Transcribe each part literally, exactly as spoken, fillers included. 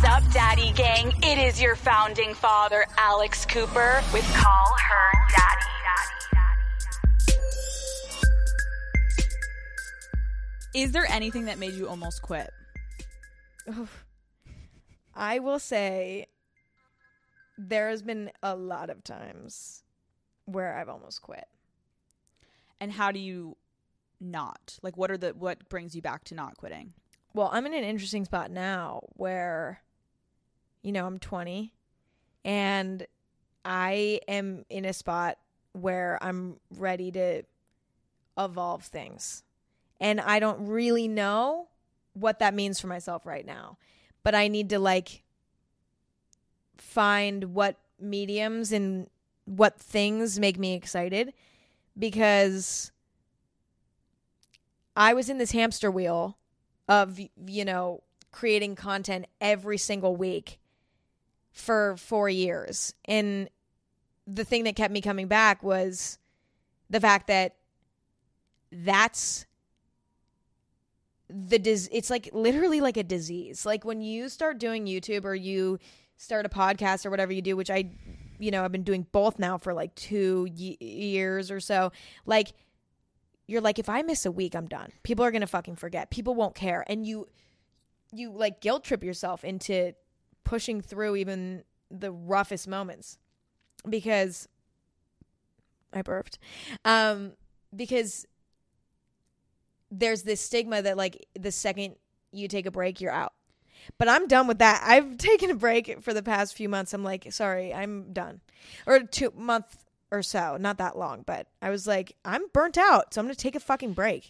up, Daddy Gang? It is your founding father, Alex Cooper, with Call Her Daddy. Is there anything that made you almost quit? I will say there has been a lot of times where I've almost quit. And how do you not? Like, what are the what brings you back to not quitting? Well, I'm in an interesting spot now where, you know, I'm twenty and I am in a spot where I'm ready to evolve things. And I don't really know what that means for myself right now. But I need to, like, find what mediums and what things make me excited. Because I was in this hamster wheel of, you know, creating content every single week for four years. And the thing that kept me coming back was the fact that that's the dis- it's like literally like a disease. Like when you start doing YouTube or you start a podcast or whatever you do, which I, you know, I've been doing both now for like two y- years or so. Like you're like, if I miss a week, I'm done. People are going to fucking forget. People won't care. And you, you like guilt trip yourself into pushing through even the roughest moments because I burped. Um, because there's this stigma that like the second you take a break, you're out. But I'm done with that. I've taken a break for the past few months. I'm like, sorry, I'm done. Or two month or so, not that long. But I was like, I'm burnt out, so I'm going to take a fucking break.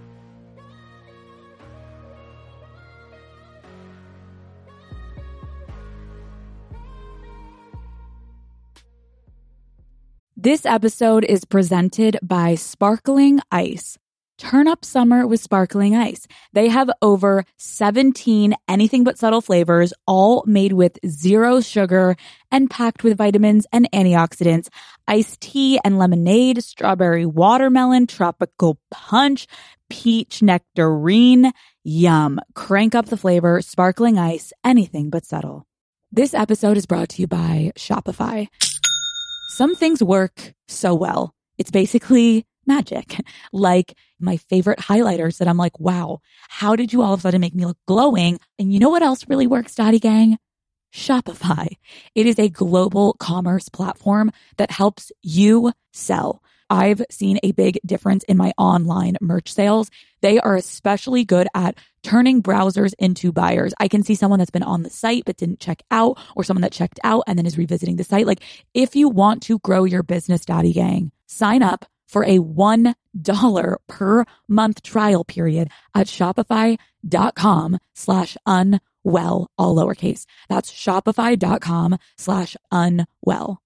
This episode is presented by Sparkling Ice. Turn up summer with Sparkling Ice. They have over seventeen anything but subtle flavors, all made with zero sugar and packed with vitamins and antioxidants. Iced tea and lemonade, strawberry watermelon, tropical punch, peach nectarine. Yum. Crank up the flavor. Sparkling Ice, anything but subtle. This episode is brought to you by Shopify. Some things work so well. It's basically magic. Like my favorite highlighters that I'm like, wow, how did you all of a sudden make me look glowing? And you know what else really works, Daddy Gang? Shopify. It is a global commerce platform that helps you sell. I've seen a big difference in my online merch sales. They are especially good at turning browsers into buyers. I can see someone that's been on the site but didn't check out, or someone that checked out and then is revisiting the site. Like if you want to grow your business, Daddy Gang, sign up for a one dollar per month trial period at shopify.com slash unwell, all lowercase. That's shopify.com slash unwell.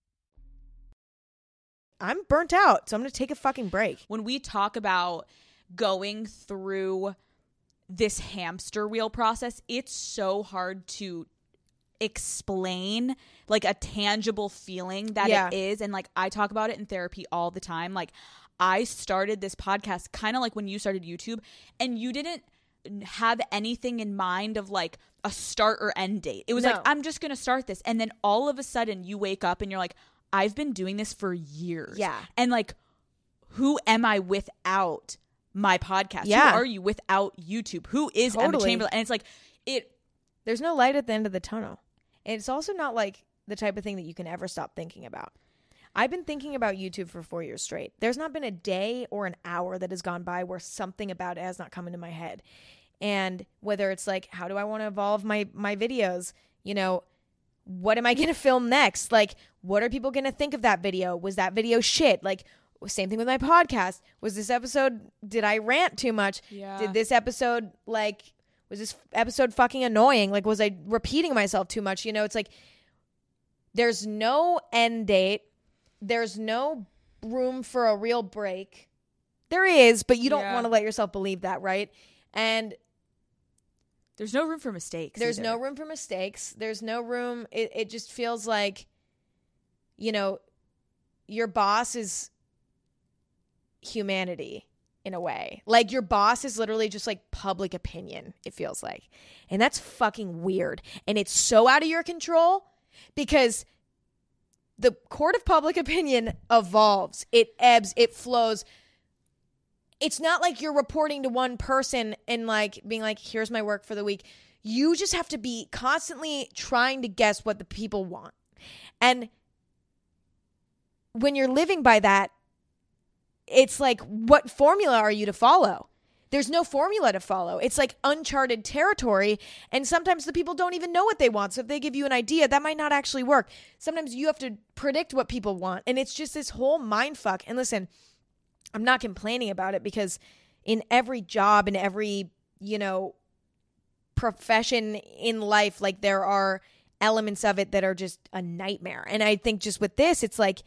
I'm burnt out, so I'm going to take a fucking break. When we talk about going through this hamster wheel process, it's so hard to explain like a tangible feeling that Yeah. it is. And like I talk about it in therapy all the time. Like I started this podcast kind of like when you started YouTube, and you didn't have anything in mind of like a start or end date. It was No. like, I'm just going to start this. And then all of a sudden you wake up and you're like, I've been doing this for years. Yeah. And like, who am I without my podcast? Yeah. Who are you without YouTube? Who is Emma Totally. Chamberlain? And it's like, it, There's no light at the end of the tunnel. And it's also not like the type of thing that you can ever stop thinking about. I've been thinking about YouTube for four years straight. There's not been a day or an hour that has gone by where something about it has not come into my head. And whether it's like, how do I want to evolve my, my videos? You know, what am I going to film next? Like, what are people going to think of that video? Was that video shit? Like, same thing with my podcast. Was this episode, did I rant too much? Yeah. Did this episode, like, was this episode fucking annoying? Like, was I repeating myself too much? You know, it's like, there's no end date. There's no room for a real break. There is, but you don't Yeah. want to let yourself believe that, right? And there's no room for mistakes. there's either. no room for mistakes. There's no room. It, it just feels like, you know, your boss is humanity. in a way. Like your boss is literally just like public opinion, it feels like. And that's fucking weird. And it's so out of your control because the court of public opinion evolves. It ebbs, it flows. It's not like you're reporting to one person and like being like, here's my work for the week. You just have to be constantly trying to guess what the people want. And when you're living by that, it's like, what formula are you to follow? There's no formula to follow. It's like uncharted territory. And sometimes the people don't even know what they want. So if they give you an idea, that might not actually work. Sometimes you have to predict what people want. And it's just this whole mind fuck. And listen, I'm not complaining about it because in every job, in every, you know, profession in life, like there are elements of it that are just a nightmare. And I think just with this, it's like,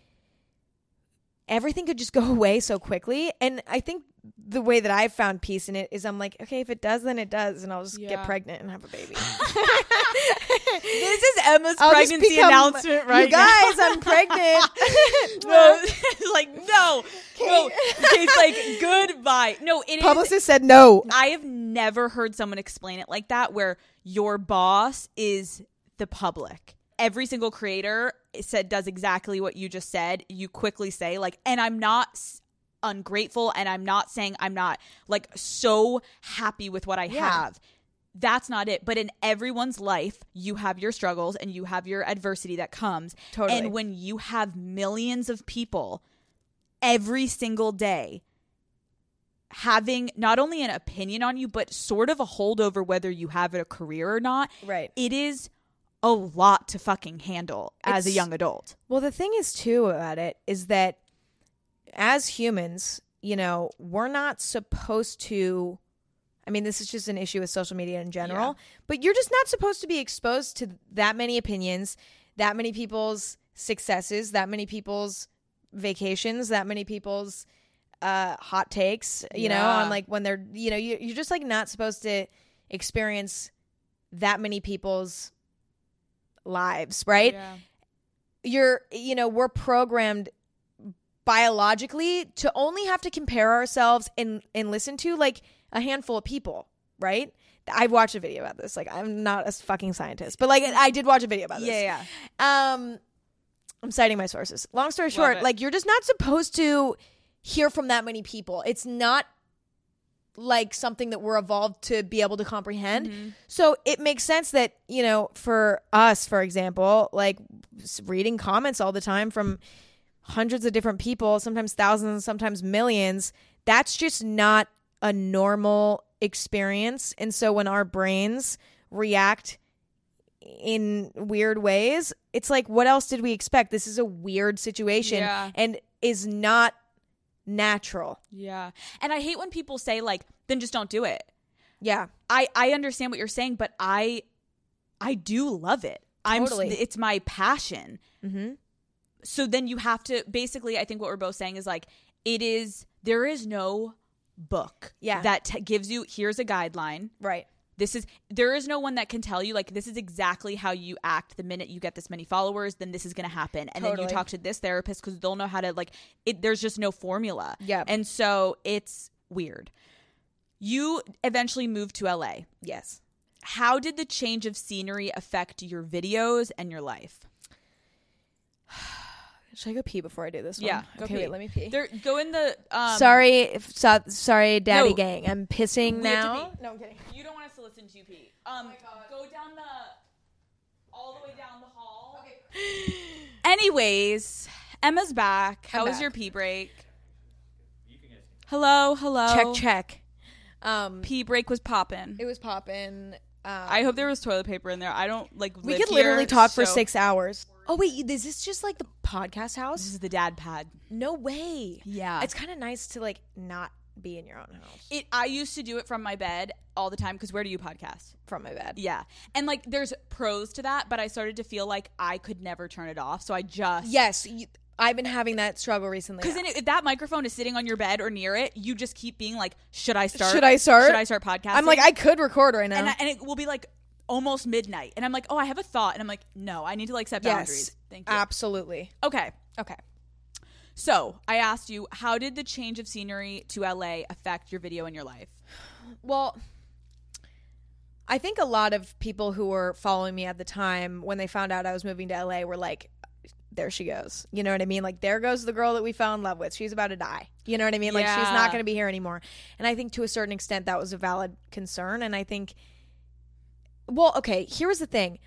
everything could just go away so quickly. And I think the way that I've found peace in it is I'm like, okay, if it does, then it does. And I'll just Yeah. get pregnant and have a baby. This is Emma's I'll just pregnancy become- announcement right You guys, I'm pregnant. now. No, like, no. No. It's like, goodbye. No, it is. Publicist said no. I have never heard someone explain it like that, where your boss is the public. Every single creator said does exactly what you just said. You quickly say like, and I'm not s- ungrateful, and I'm not saying I'm not like so happy with what I Yeah. have. That's not it. But in everyone's life, you have your struggles and you have your adversity that comes. Totally. And when you have millions of people every single day having not only an opinion on you, but sort of a hold over whether you have a career or not, Right. it is a lot to fucking handle as a It's- young adult. Well, the thing is, too, about it is that as humans, you know, we're not supposed to. I mean, this is just an issue with social media in general, Yeah. but you're just not supposed to be exposed to that many opinions, that many people's successes, that many people's vacations, that many people's uh, hot takes, you know, Yeah. on like when they're, you know, you, you're just like not supposed to experience that many people's lives, right? Yeah. You're, you know, we're programmed biologically to only have to compare ourselves and and listen to like a handful of people, right? I've watched a video about this. Like, I'm not a fucking scientist, but like I did watch a video about this. Yeah, yeah. Um, I'm citing my sources. Long story Love short, it. like you're just not supposed to hear from that many people. It's not like something that we're evolved to be able to comprehend. Mm-hmm. So it makes sense that, you know, for us, for example, like s- reading comments all the time from hundreds of different people, sometimes thousands, sometimes millions, that's just not a normal experience. And so when our brains react in weird ways, it's like, what else did we expect? This is a weird situation Yeah. and is not natural. Yeah. And I hate when people say like, then just don't do it. Yeah. I, I understand what you're saying, but I I do love it. Totally. I'm it's my passion. Mm-hmm. So then you have to basically, I think what we're both saying is like, it is, there is no book Yeah. that t- gives you, here's a guideline. Right. This is, there is no one that can tell you like, this is exactly how you act the minute you get this many followers, then this is going to happen. And then Totally. you talk to this therapist because they'll know how to like it. There's just no formula. Yeah. And so it's weird. You eventually moved to L A. Yes. How did the change of scenery affect your videos and your life? Should I go pee before I do this one? Yeah, go okay, pee. wait, let me pee. There, go in the. Um, sorry, if, so, sorry, daddy No. gang. I'm pissing We have to now. pee. No, I'm kidding. You don't want us to listen to you pee. Um, go down the, all the way down the hall. Okay. Anyways, Emma's back. How I'm was back. your pee break? Hello, hello. Check, check. Um, Pee break was popping. it was popping. Um, I hope there was toilet paper in there. I don't like. we live could literally here, talk for so- six hours. Oh wait, is this just like the podcast This house? is the dad pad. No way. Yeah. It's kind of nice to like not be in your own house It. I used to do it from my bed all the time because where do you podcast? from my bed. Yeah, and like there's pros to that, but I started to feel like I could never turn it off, so I just Yes, you, I've been having that struggle recently. Because then if that microphone is sitting on your bed or near it, you just keep being like, should I start? Should I start? Should I start podcasting? I'm like, I could record right now. and, I, and it will be like almost midnight, and I'm like, oh, I have a thought, and I'm like, no, I need to like set yes, boundaries. Thank you. absolutely. Okay, Okay. So I asked you, how did the change of scenery to L A affect your video and your life? Well, I think a lot of people who were following me at the time, when they found out I was moving to L A, were like, there she goes. You know what I mean? Like, there goes the girl that we fell in love with. She's about to die. You know what I mean? Like, Yeah. she's not going to be here anymore. And I think to a certain extent that was a valid concern. And I think, well, okay, here was the thing.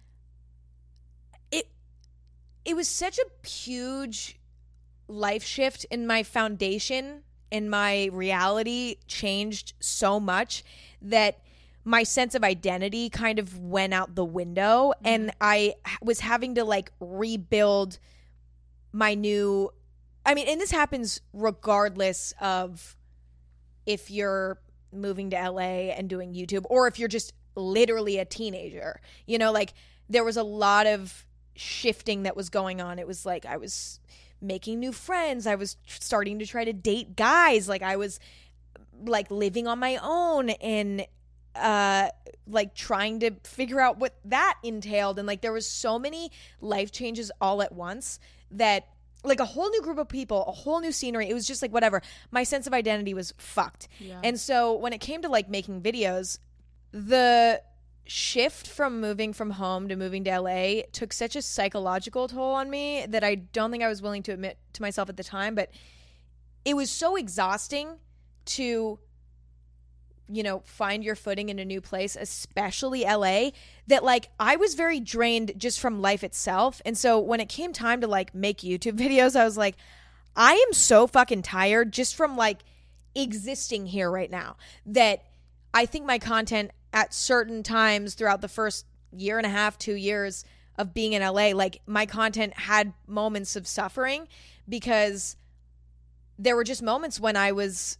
It, it was such a huge life shift in my foundation, and my reality changed so much that my sense of identity kind of went out the window, mm-hmm. and I was having to like rebuild my new, I mean, and this happens regardless of if you're moving to L A and doing YouTube, or if you're just literally a teenager, you know, like there was a lot of shifting that was going on. It was like, I was making new friends. I was starting to try to date guys. Like I was like living on my own, and uh like trying to figure out what that entailed, and like there was so many life changes all at once that like a whole new group of people, a whole new scenery. It was just like whatever. My sense of identity was fucked. Yeah. And so when it came to like making videos, the shift from moving from home to moving to L A took such a psychological toll on me that I don't think I was willing to admit to myself at the time, but it was so exhausting to, you know, find your footing in a new place, especially L A, that like I was very drained just from life itself. And so when it came time to like make YouTube videos, I was like, I am so fucking tired just from like existing here right now, that I think my content at certain times throughout the first year and a half, two years of being in L A, like my content had moments of suffering because there were just moments when I was,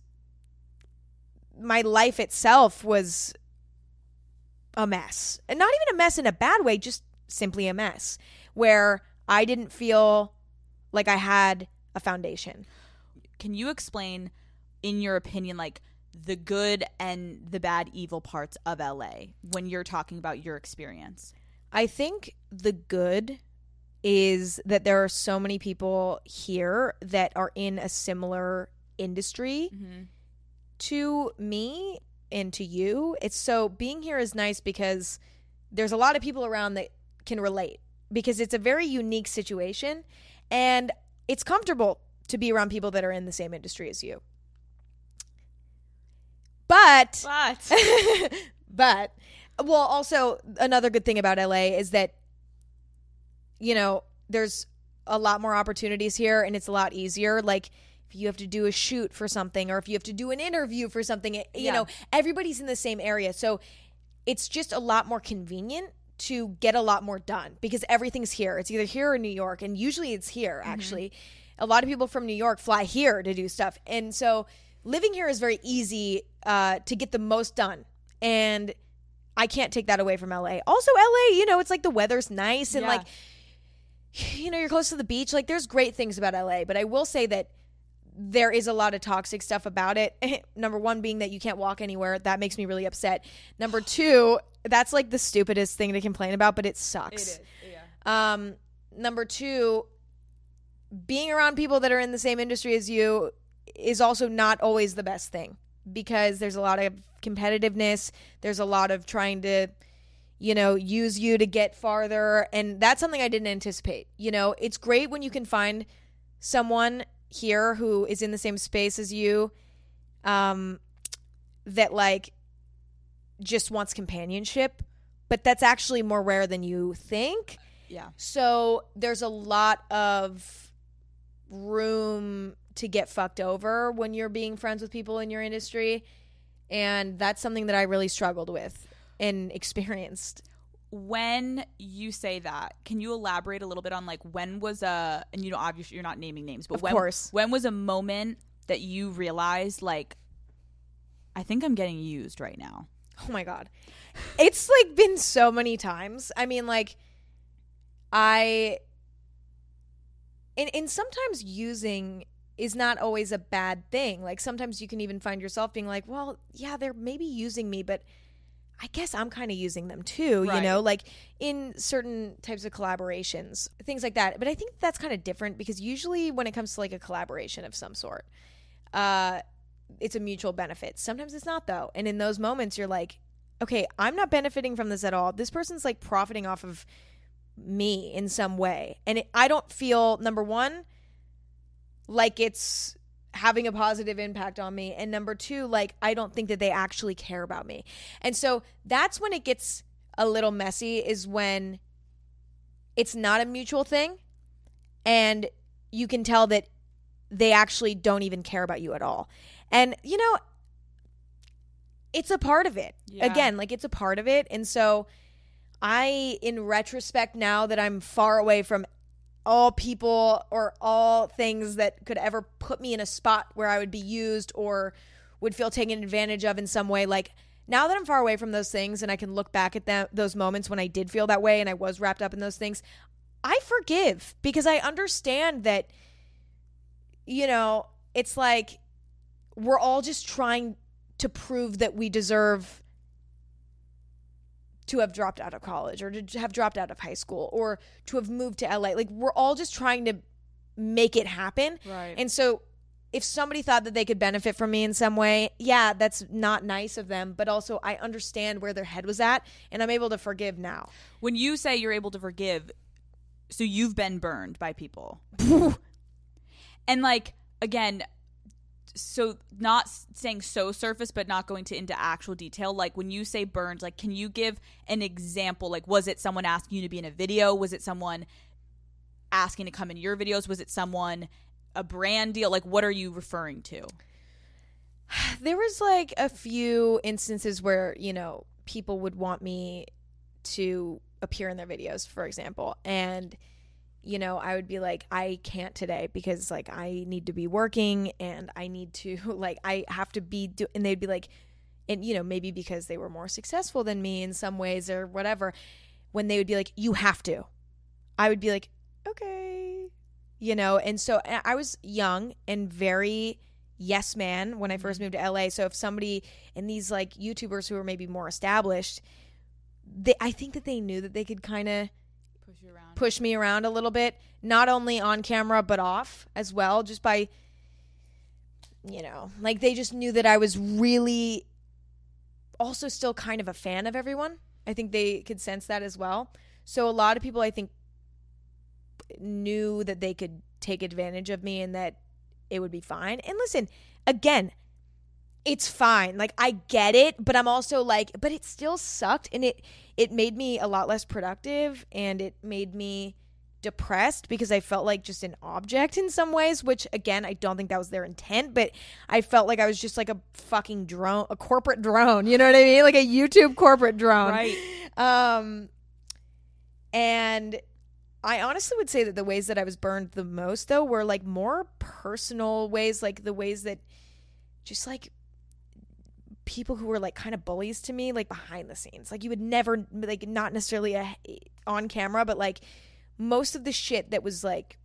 my life itself was a mess. And not even a mess in a bad way, just simply a mess, where I didn't feel like I had a foundation. Can you explain, in your opinion, like the good and the bad, evil parts of L A when you're talking about your experience? I think the good is that there are so many people here that are in a similar industry mm-hmm. to me and to you. It's so being here is nice because there's a lot of people around that can relate, because it's a very unique situation, and it's comfortable to be around people that are in the same industry as you. But, but, but, well, also another good thing about L A is that, you know, there's a lot more opportunities here, and it's a lot easier. Like if you have to do a shoot for something, or if you have to do an interview for something, you yeah. know, everybody's in the same area. So it's just a lot more convenient to get a lot more done because everything's here. It's either here or New York. And usually it's here, actually. Mm-hmm. A lot of people from New York fly here to do stuff. And so living here is very easy uh, to get the most done. And I can't take that away from L A. Also, L A, you know, it's like the weather's nice and yeah. like, you know, you're close to the beach. Like there's great things about L A. But I will say that there is a lot of toxic stuff about it. Number one being that you can't walk anywhere. That makes me really upset. Number two, that's like the stupidest thing to complain about, but it sucks. It is, yeah. Um, number two, being around people that are in the same industry as you is also not always the best thing, because there's a lot of competitiveness. There's a lot of trying to, you know, use you to get farther. And that's something I didn't anticipate. You know, it's great when you can find someone here who is in the same space as you, um, that like just wants companionship, but that's actually more rare than you think. Yeah. So there's a lot of room to get fucked over when you're being friends with people in your industry. And that's something that I really struggled with and experienced. When you say that, can you elaborate a little bit on like when was a, and you know, obviously you're not naming names, but of when, course. when was a moment that you realized like, I think I'm getting used right now? Oh my God. It's like been so many times. I mean, like I, and, and sometimes using is not always a bad thing. Like sometimes you can even find yourself being like, well, yeah, they're maybe using me, but I guess I'm kind of using them too, Right. you know, like in certain types of collaborations, things like that. But I think that's kind of different because usually when it comes to like a collaboration of some sort, uh, it's a mutual benefit. Sometimes it's not though. And in those moments you're like, okay, I'm not benefiting from this at all. This person's like profiting off of me in some way. And it, I don't feel, number one, like it's having a positive impact on me, and number two, like I don't think that they actually care about me. And so that's when it gets a little messy, is when it's not a mutual thing and you can tell that they actually don't even care about you at all. And you know, it's a part of it. Yeah. Again, like it's a part of it. And so I, in retrospect, now that I'm far away from all people or all things that could ever put me in a spot where I would be used or would feel taken advantage of in some way. Like now that I'm far away from those things and I can look back at that, those moments when I did feel that way and I was wrapped up in those things, I forgive because I understand that, you know, it's like we're all just trying to prove that we deserve to have dropped out of college or to have dropped out of high school or to have moved to L A. Like we're all just trying to make it happen. Right. And so if somebody thought that they could benefit from me in some way, yeah, that's not nice of them. But also I understand where their head was at and I'm able to forgive now. When you say you're able to forgive, so you've been burned by people. And like, again, so not saying so surface, but not going to into actual detail. Like when you say burned, like can you give an example? Like was it someone asking you to be in a video? Was it someone asking to come in your videos? Was it someone, a brand deal? Like what are you referring to? There was like a few instances where, you know, people would want me to appear in their videos, for example. And you know, I would be like, I can't today because like I need to be working and I need to like, I have to be do-, and they'd be like, and you know, maybe because they were more successful than me in some ways or whatever, when they would be like, you have to, I would be like, okay, you know. And so I was young and very yes man when I first moved to L A. So if somebody, and these like YouTubers who were maybe more established, they, I think that they knew that they could kind of Push you around. push me around a little bit, not only on camera but off as well, just by, you know, like they just knew that I was really also still kind of a fan of everyone. I think they could sense that as well. So a lot of people I think knew that they could take advantage of me and that it would be fine. And listen, again, it's fine. Like I get it, but I'm also like, but it still sucked, and it it made me a lot less productive, and it made me depressed because I felt like just an object in some ways, which again, I don't think that was their intent, but I felt like I was just like a fucking drone, a corporate drone, you know what I mean? Like a YouTube corporate drone. Right. Um and I honestly would say that the ways that I was burned the most though were like more personal ways, like the ways that just like people who were like kind of bullies to me, like behind the scenes. Like you would never, like not necessarily a, on camera, but like most of the shit that was like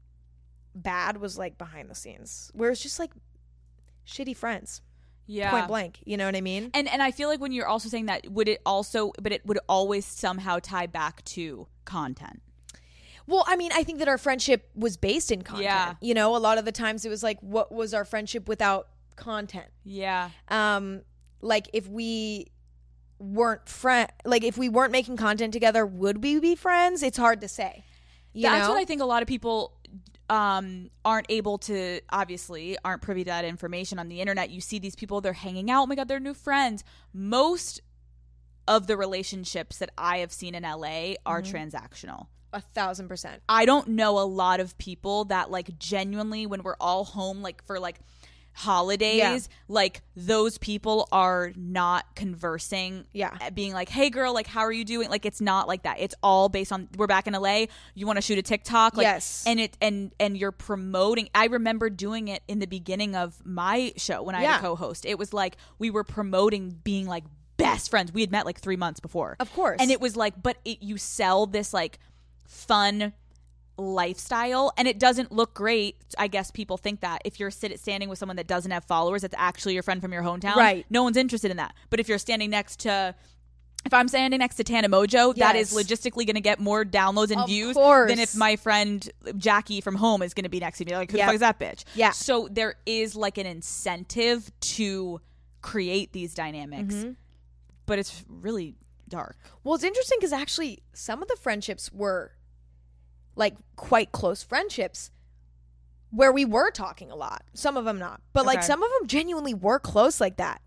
bad was like behind the scenes, where it's just like shitty friends. Yeah. Point blank. You know what I mean? And and I feel like when you're also saying that, would it also, but it would always somehow tie back to content. Well, I mean, I think that our friendship was based in content. Yeah. You know, a lot of the times it was like, what was our friendship without content? Yeah. Um, like if we weren't friend, like if we weren't making content together, would we be friends? It's hard to say. You That's know? what I think a lot of people um aren't able to, obviously aren't privy to that information on the internet. You see these people, they're hanging out, oh my god, they're new friends. Most of the relationships that I have seen in L A are Mm-hmm. transactional. A thousand percent. I don't know a lot of people that like genuinely, when we're all home like for like holidays, Yeah. like those people are not conversing, Yeah. being like, hey girl, like how are you doing? Like it's not like that. It's all based on, we're back in L A, you want to shoot a TikTok, like, Yes. and it and and you're promoting. I remember doing it in the beginning of my show when I Yeah. had a co-host. It was like we were promoting being like best friends. We had met like three months before, Of course. and it was like, but it, you sell this like fun lifestyle, and it doesn't look great. I guess people think that if you're sit standing with someone that doesn't have followers, that's actually your friend from your hometown, Right. no one's interested in that. But if you're standing next to if I'm standing next to Tana Mojo, Yes. that is logistically going to get more downloads and Of views course. than if my friend Jackie from home is going to be next to me. Like, who Yep. the fuck is that bitch? Yeah. So there is like an incentive to create these dynamics, Mm-hmm. but it's really dark. Well, it's interesting because actually some of the friendships were like quite close friendships where we were talking a lot. Some of them not. But like Okay. some of them genuinely were close like that.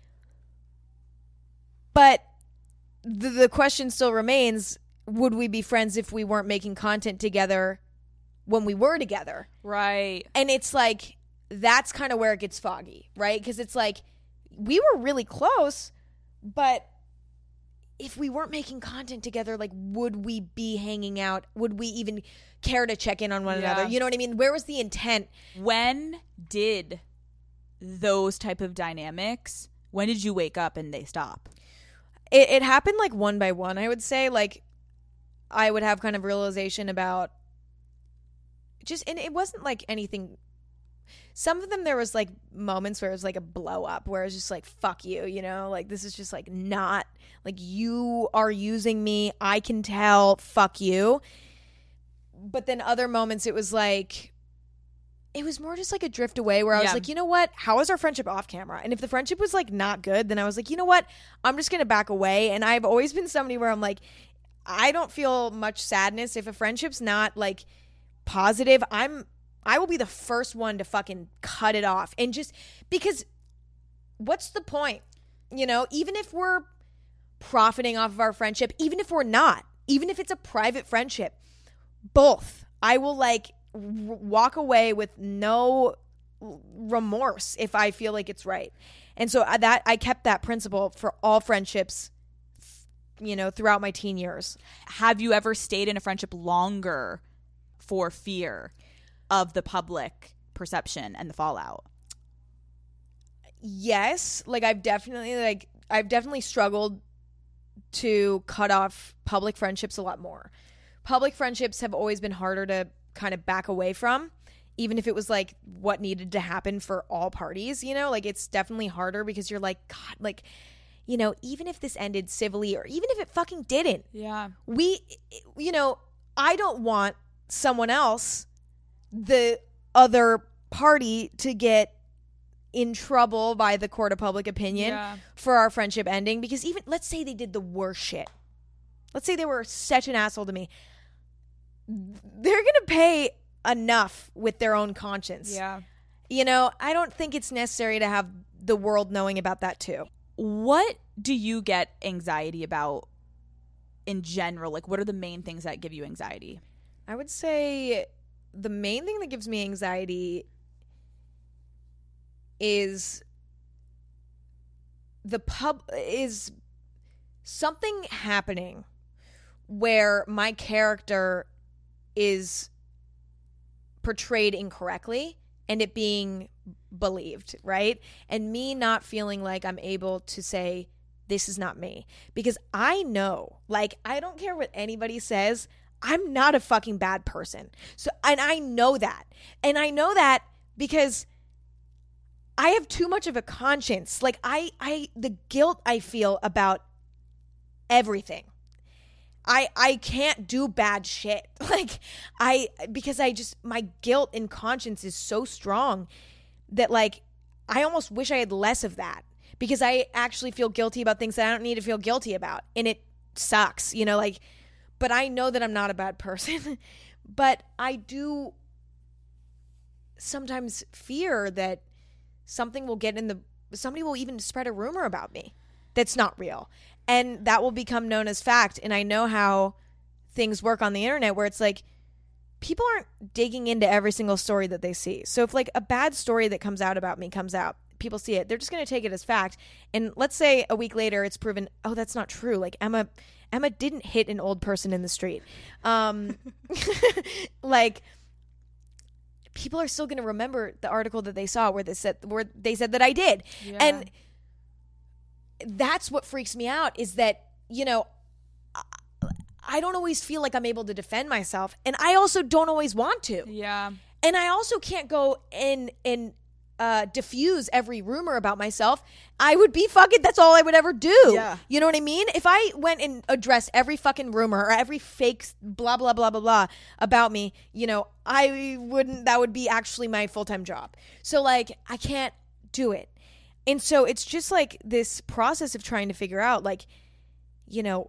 But the, the question still remains, would we be friends if we weren't making content together when we were together? Right. And it's like, that's kind of where it gets foggy, right? Because it's like, we were really close, but if we weren't making content together, like, would we be hanging out? Would we even care to check in on one Yeah. another? You know what I mean? Where was the intent? When did those type of dynamics, when did you wake up and they stop? It, it happened like one by one, I would say. Like, I would have kind of realization about just, and it wasn't like anything. Some of them, there was like moments where it was like a blow up, where it was just like, fuck you, you know, like, this is just like not, like, you are using me. I can tell, fuck you. But then other moments, it was like, it was more just like a drift away where I was Yeah. like, you know what? How is our friendship off camera? And if the friendship was like not good, then I was like, you know what? I'm just going to back away. And I've always been somebody where I'm like, I don't feel much sadness if a friendship's not like positive. I'm, I will be the first one to fucking cut it off. And just because what's the point? You know, even if we're profiting off of our friendship, even if we're not, even if it's a private friendship, both, I will like r- walk away with no remorse if I feel like it's right. And so I, that I kept that principle for all friendships, you know, throughout my teen years. Have you ever stayed in a friendship longer for fear of the public perception and the fallout? Yes, like I've definitely like I've definitely struggled to cut off public friendships a lot more. Public friendships have always been harder to kind of back away from, even if it was like what needed to happen for all parties, you know? Like, it's definitely harder because you're like, God, like, you know, even if this ended civilly or even if it fucking didn't, Yeah. we, you know, I don't want someone else, the other party, to get in trouble by the court of public opinion Yeah. for our friendship ending. Because even, let's say they did the worst shit. Let's say they were such an asshole to me. They're going to pay enough with their own conscience. Yeah. You know, I don't think it's necessary to have the world knowing about that too. What do you get anxiety about in general? Like, what are the main things that give you anxiety? I would say the main thing that gives me anxiety is the pub is something happening where my character is portrayed incorrectly and it being believed, right? And me not feeling like I'm able to say, this is not me. Because I know, like, I don't care what anybody says, I'm not a fucking bad person. So, and I know that. And I know that because I have too much of a conscience. Like, I, I, the guilt I feel about everything. I, I can't do bad shit. Like, I, because I just, my guilt and conscience is so strong that, like, I almost wish I had less of that because I actually feel guilty about things that I don't need to feel guilty about. And it sucks, you know, like, but I know that I'm not a bad person. But I do sometimes fear that something will get in the, somebody will even spread a rumor about me that's not real. And that will become known as fact. And I know how things work on the internet where it's like, people aren't digging into every single story that they see. So if like a bad story that comes out about me comes out, people see it, they're just going to take it as fact. And let's say a week later it's proven, oh, that's not true. Like Emma, Emma didn't hit an old person in the street. Um, like, people are still going to remember the article that they saw where they said, where they said that I did. Yeah. And that's what freaks me out is that, you know, I don't always feel like I'm able to defend myself. And I also don't always want to. Yeah. And I also can't go and and uh, diffuse every rumor about myself, I would be fucking, that's all I would ever do. Yeah. You know what I mean? If I went and addressed every fucking rumor or every fake blah, blah, blah, blah, blah about me, you know, I wouldn't, that would be actually my full-time job. So like, I can't do it. And so it's just like this process of trying to figure out, like, you know,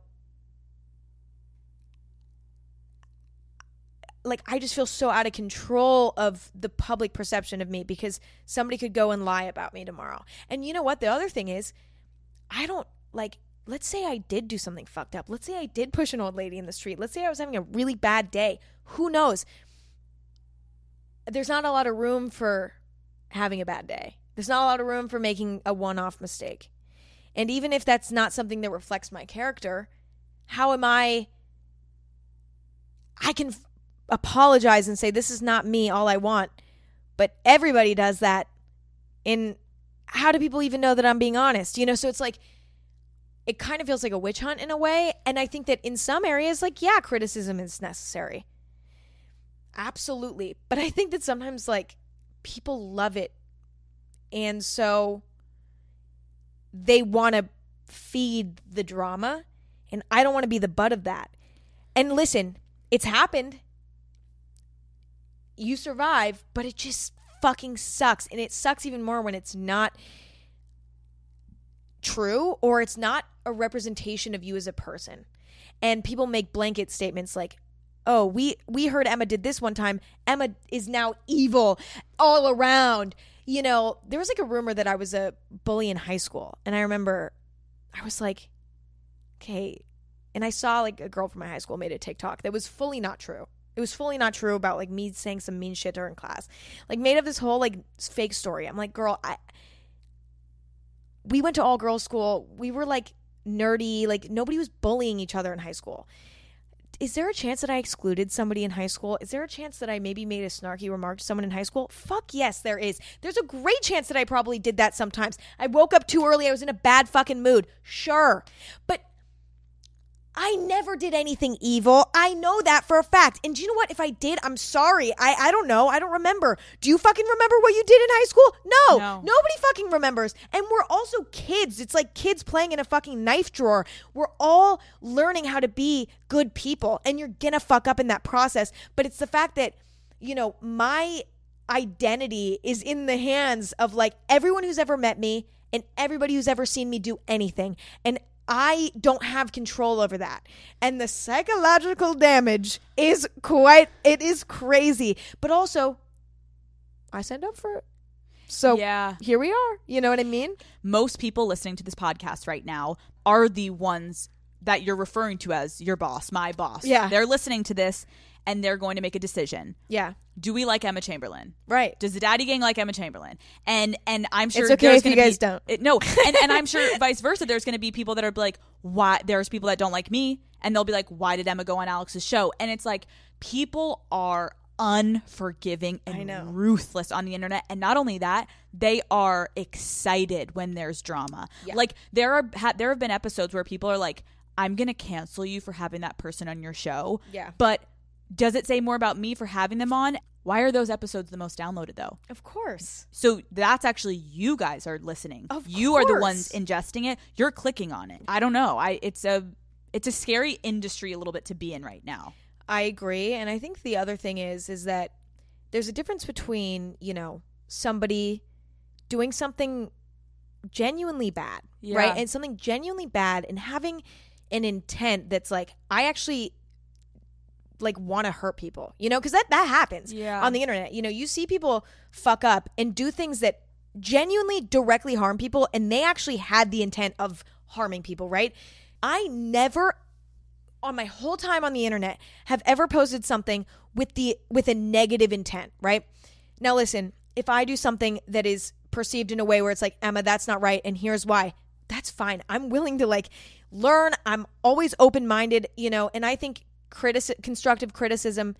like I just feel so out of control of the public perception of me because somebody could go and lie about me tomorrow. And you know what? The other thing is, I don't like, let's say I did do something fucked up. Let's say I did push an old lady in the street. Let's say I was having a really bad day. Who knows? There's not a lot of room for having a bad day. There's not a lot of room for making a one-off mistake. And even if that's not something that reflects my character, how am I, I can f- apologize and say, this is not me, all I want. But everybody does that. And how do people even know that I'm being honest? You know, so it's like, it kind of feels like a witch hunt in a way. And I think that in some areas, like, yeah, criticism is necessary. Absolutely. But I think that sometimes, like, people love it. And so they want to feed the drama. And I don't want to be the butt of that. And listen, it's happened. You survive, but it just fucking sucks. And it sucks even more when it's not true or it's not a representation of you as a person. And people make blanket statements like, oh, we, we heard Emma did this one time. Emma is now evil all around. You know, there was like a rumor that I was a bully in high school. And I remember I was like, okay. And I saw like a girl from my high school made a TikTok that was fully not true. It was fully not true about like me saying some mean shit to her in class. Like made up this whole like fake story. I'm like, girl, I we went to all girls school. We were like nerdy. Like nobody was bullying each other in high school. Is there a chance that I excluded somebody in high school? Is there a chance that I maybe made a snarky remark to someone in high school? Fuck yes, there is. There's a great chance that I probably did that sometimes. I woke up too early. I was in a bad fucking mood. Sure. But I never did anything evil. I know that for a fact. And do you know what? If I did, I'm sorry. I, I don't know. I don't remember. Do you fucking remember what you did in high school? No. No. Nobody fucking remembers. And we're also kids. It's like kids playing in a fucking knife drawer. We're all learning how to be good people. And you're gonna fuck up in that process. But it's the fact that, you know, my identity is in the hands of like everyone who's ever met me and everybody who's ever seen me do anything. And I don't have control over that. And the psychological damage is quite, it is crazy. But also, I signed up for it. So yeah. Here we are. You know what I mean? Most people listening to this podcast right now are the ones that you're referring to as your boss, my boss. Yeah. They're listening to this and they're going to make a decision. Yeah. Do we like Emma Chamberlain? Right. Does the Daddy Gang like Emma Chamberlain? And and I'm sure it's okay there's if you gonna guys be, don't. It, no, and, and I'm sure vice versa. There's going to be people that are like, why? There's people that don't like me, and they'll be like, why did Emma go on Alex's show? And it's like people are unforgiving I and know. ruthless on the internet, and not only that, they are excited when there's drama. Yeah. Like there are ha- there have been episodes where people are like, I'm going to cancel you for having that person on your show. Yeah. But does it say more about me for having them on? Why are those episodes the most downloaded though? Of course. So that's actually you guys are listening. Of you are the course. ones ingesting it. You're clicking on it. I don't know. I it's a it's a scary industry a little bit to be in right now. I agree. And I think the other thing is, is that there's a difference between, you know, somebody doing something genuinely bad, Yeah. right? And something genuinely bad and having an intent that's like, I actually like want to hurt people, you know, because that, that happens Yeah. on the internet. You know, you see people fuck up and do things that genuinely directly harm people, and they actually had the intent of harming people, right? I never on my whole time on the internet have ever posted something with the with a negative intent, right? Now listen, if I do something that is perceived in a way where it's like, Emma, that's not right, and here's why, that's fine. I'm willing to like learn. I'm always open-minded, you know, and I think critici- constructive criticism,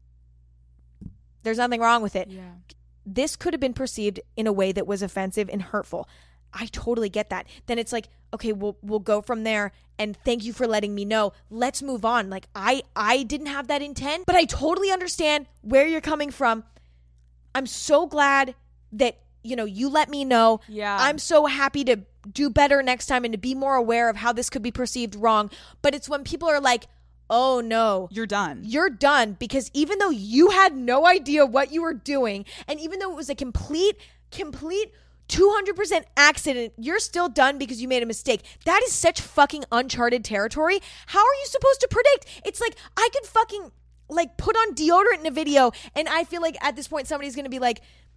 there's nothing wrong with it. Yeah. This could have been perceived in a way that was offensive and hurtful. I totally get that. Then it's like, okay, we'll we'll go from there, and thank you for letting me know. Let's move on. Like I I didn't have that intent, but I totally understand where you're coming from. I'm so glad that you know, you let me know. Yeah. I'm so happy to do better next time and to be more aware of how this could be perceived wrong. But it's when people are like, oh no, You're done. You're done, because even though you had no idea what you were doing, and even though it was a complete, complete two hundred percent accident, you're still done because you made a mistake. That is such fucking uncharted territory. How are you supposed to predict? It's like, I could fucking like put on deodorant in a video, and I feel like at this point somebody's going to be like,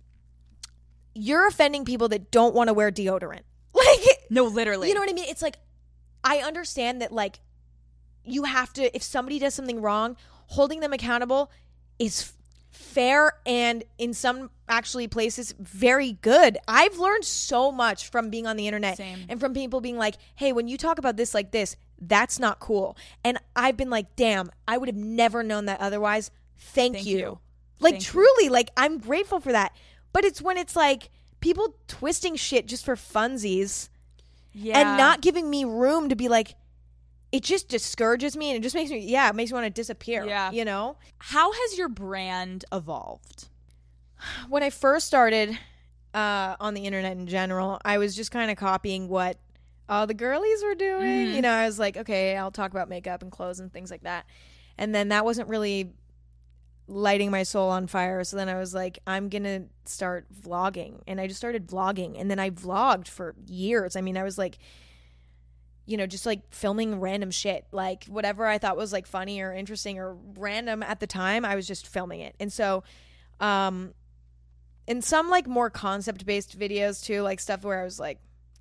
you're offending people that don't want to wear deodorant. Like, No, literally. you know what I mean? It's like, I understand that, like, you have to, if somebody does something wrong, holding them accountable is f- fair, and in some actually places very good. I've learned so much from being on the internet. Same. And from people being like, hey, when you talk about this like this, that's not cool. And I've been like, damn, I would have never known that otherwise. Thank, Thank you. you. Like, Thank you. truly, like, I'm grateful for that. But it's when it's like people twisting shit just for funsies Yeah. and not giving me room to be like, it just discourages me, and it just makes me, yeah, it makes me want to disappear. Yeah. You know? How has your brand evolved? When I first started uh, on the internet in general, I was just kind of copying what all the girlies were doing. Mhm. You know, I was like, okay, I'll talk about makeup and clothes and things like that. And then that wasn't really lighting my soul on fire. So then I was like, I'm going to start vlogging. And I just started vlogging. And then I vlogged for years. I mean, I was like, you know, just like filming random shit, like whatever I thought was like funny or interesting or random at the time, I was just filming it. And so, um, in some like more concept based videos too, like stuff where I was like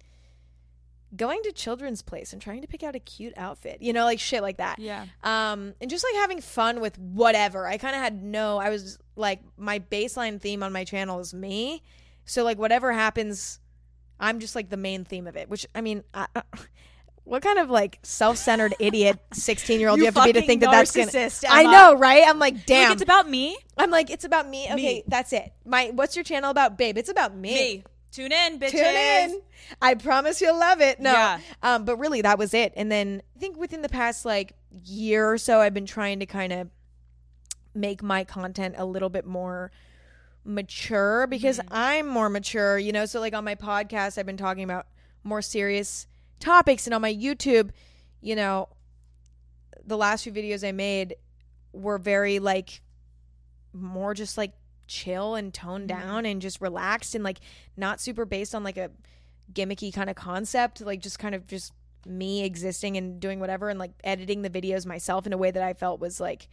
going to Children's Place and trying to pick out a cute outfit, you know, like shit like that. Yeah. Um, and just like having fun with whatever. I kind of had no, I was like, my baseline theme on my channel is me. So like whatever happens, I'm just like the main theme of it, which I mean, I, I, what kind of like self-centered idiot sixteen year old you, You have to be to fucking think that that's gonna, narcissist, I Emma. know, right? I'm like, damn. Like, it's about me. I'm like, it's about me. Okay, Me. that's it. My, what's your channel about, babe? It's about me. Me. Tune in, bitches. Tune in. I promise you'll love it. No, Yeah. um, but really that was it. And then I think within the past like year or so, I've been trying to kind of make my content a little bit more mature, because Mm-hmm. I'm more mature, you know? So like on my podcast, I've been talking about more serious topics, and on my YouTube, you know, the last few videos I made were very like more just like chill and toned Mm-hmm. down and just relaxed, and like not super based on like a gimmicky kind of concept, like just kind of just me existing and doing whatever, and like editing the videos myself in a way that I felt was like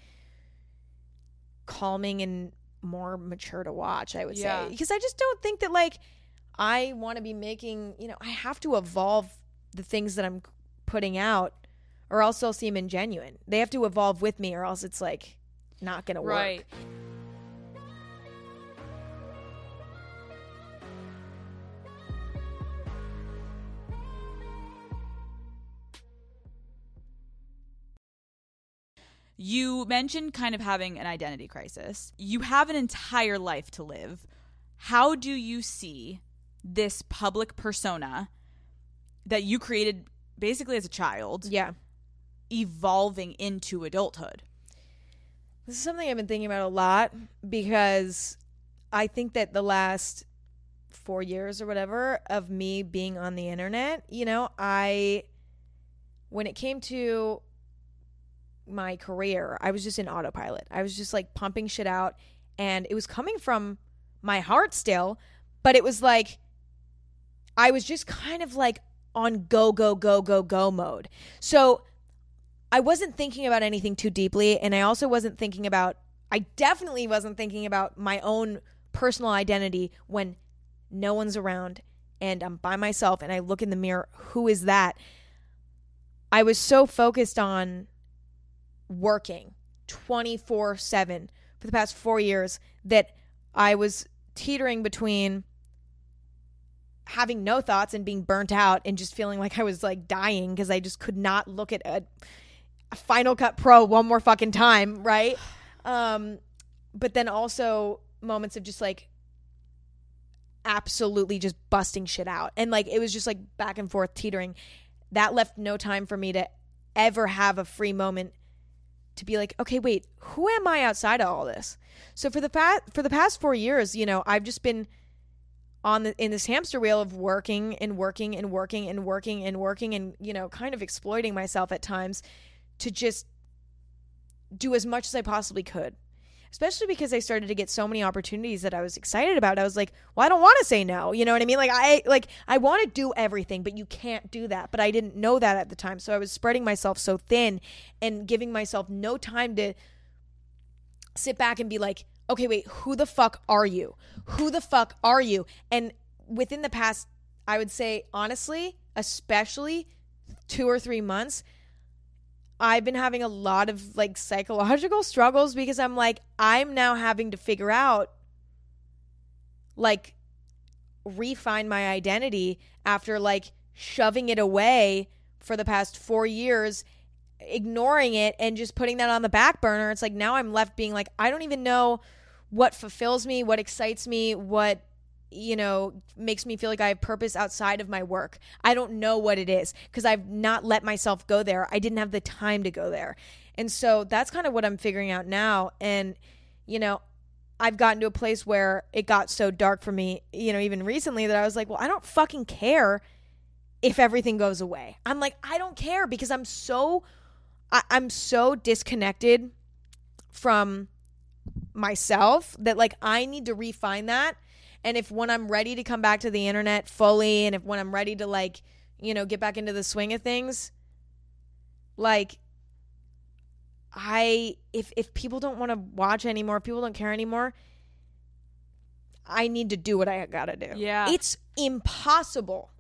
calming and more mature to watch, I would Yeah. say. Because I just don't think that like I want to be making, you know, I have to evolve the things that I'm putting out, or else they'll seem ingenuine. They have to evolve with me, or else it's like not gonna work. Right. You mentioned kind of having an identity crisis. You have an entire life to live. How do you see this public persona that you created basically as a child Yeah. evolving into adulthood? This is something I've been thinking about a lot, because I think that the last four years or whatever of me being on the internet, you know, I, when it came to my career, I was just in autopilot. I was just like pumping shit out, and it was coming from my heart still, but it was like, I was just kind of like on go, go, go, go, go mode. So I wasn't thinking about anything too deeply, and I also wasn't thinking about, I definitely wasn't thinking about my own personal identity when no one's around and I'm by myself and I look in the mirror, who is that? I was so focused on working twenty-four seven for the past four years that I was teetering between having no thoughts and being burnt out and just feeling like I was like dying because I just could not look at a, a Final Cut Pro one more fucking time, right? Um, but then also moments of just like absolutely just busting shit out. And like it was just like back and forth teetering. That left no time for me to ever have a free moment to be like, okay, wait, who am I outside of all this? So for the past for the past four years, you know, I've just been on the in this hamster wheel of working and working and working and working and working and, you know, kind of exploiting myself at times to just do as much as I possibly could. Especially because I started to get so many opportunities that I was excited about. I was like, well, I don't want to say no. You know what I mean? Like I like I want to do everything, but you can't do that. But I didn't know that at the time. So I was spreading myself so thin and giving myself no time to sit back and be like, okay, wait, who the fuck are you? Who the fuck are you? And within the past, I would say, honestly, especially two or three months, I've been having a lot of like psychological struggles because I'm like, I'm now having to figure out, like, refine my identity after like shoving it away for the past four years, ignoring it and just putting that on the back burner. It's like now I'm left being like, I don't even know what fulfills me, what excites me, what, you know, makes me feel like I have purpose outside of my work. I don't know what it is because I've not let myself go there. I didn't have the time to go there. And so that's kind of what I'm figuring out now. And, you know, I've gotten to a place where it got so dark for me, you know, even recently that I was like, well, I don't fucking care if everything goes away. I'm like, I don't care because I'm so, I, I'm so disconnected from myself that like I need to refine that. And if when I'm ready to come back to the internet fully, and if when I'm ready to like, you know, get back into the swing of things, like I, if, if people don't want to watch anymore, if people don't care anymore, I need to do what I gotta do. Yeah. It's impossible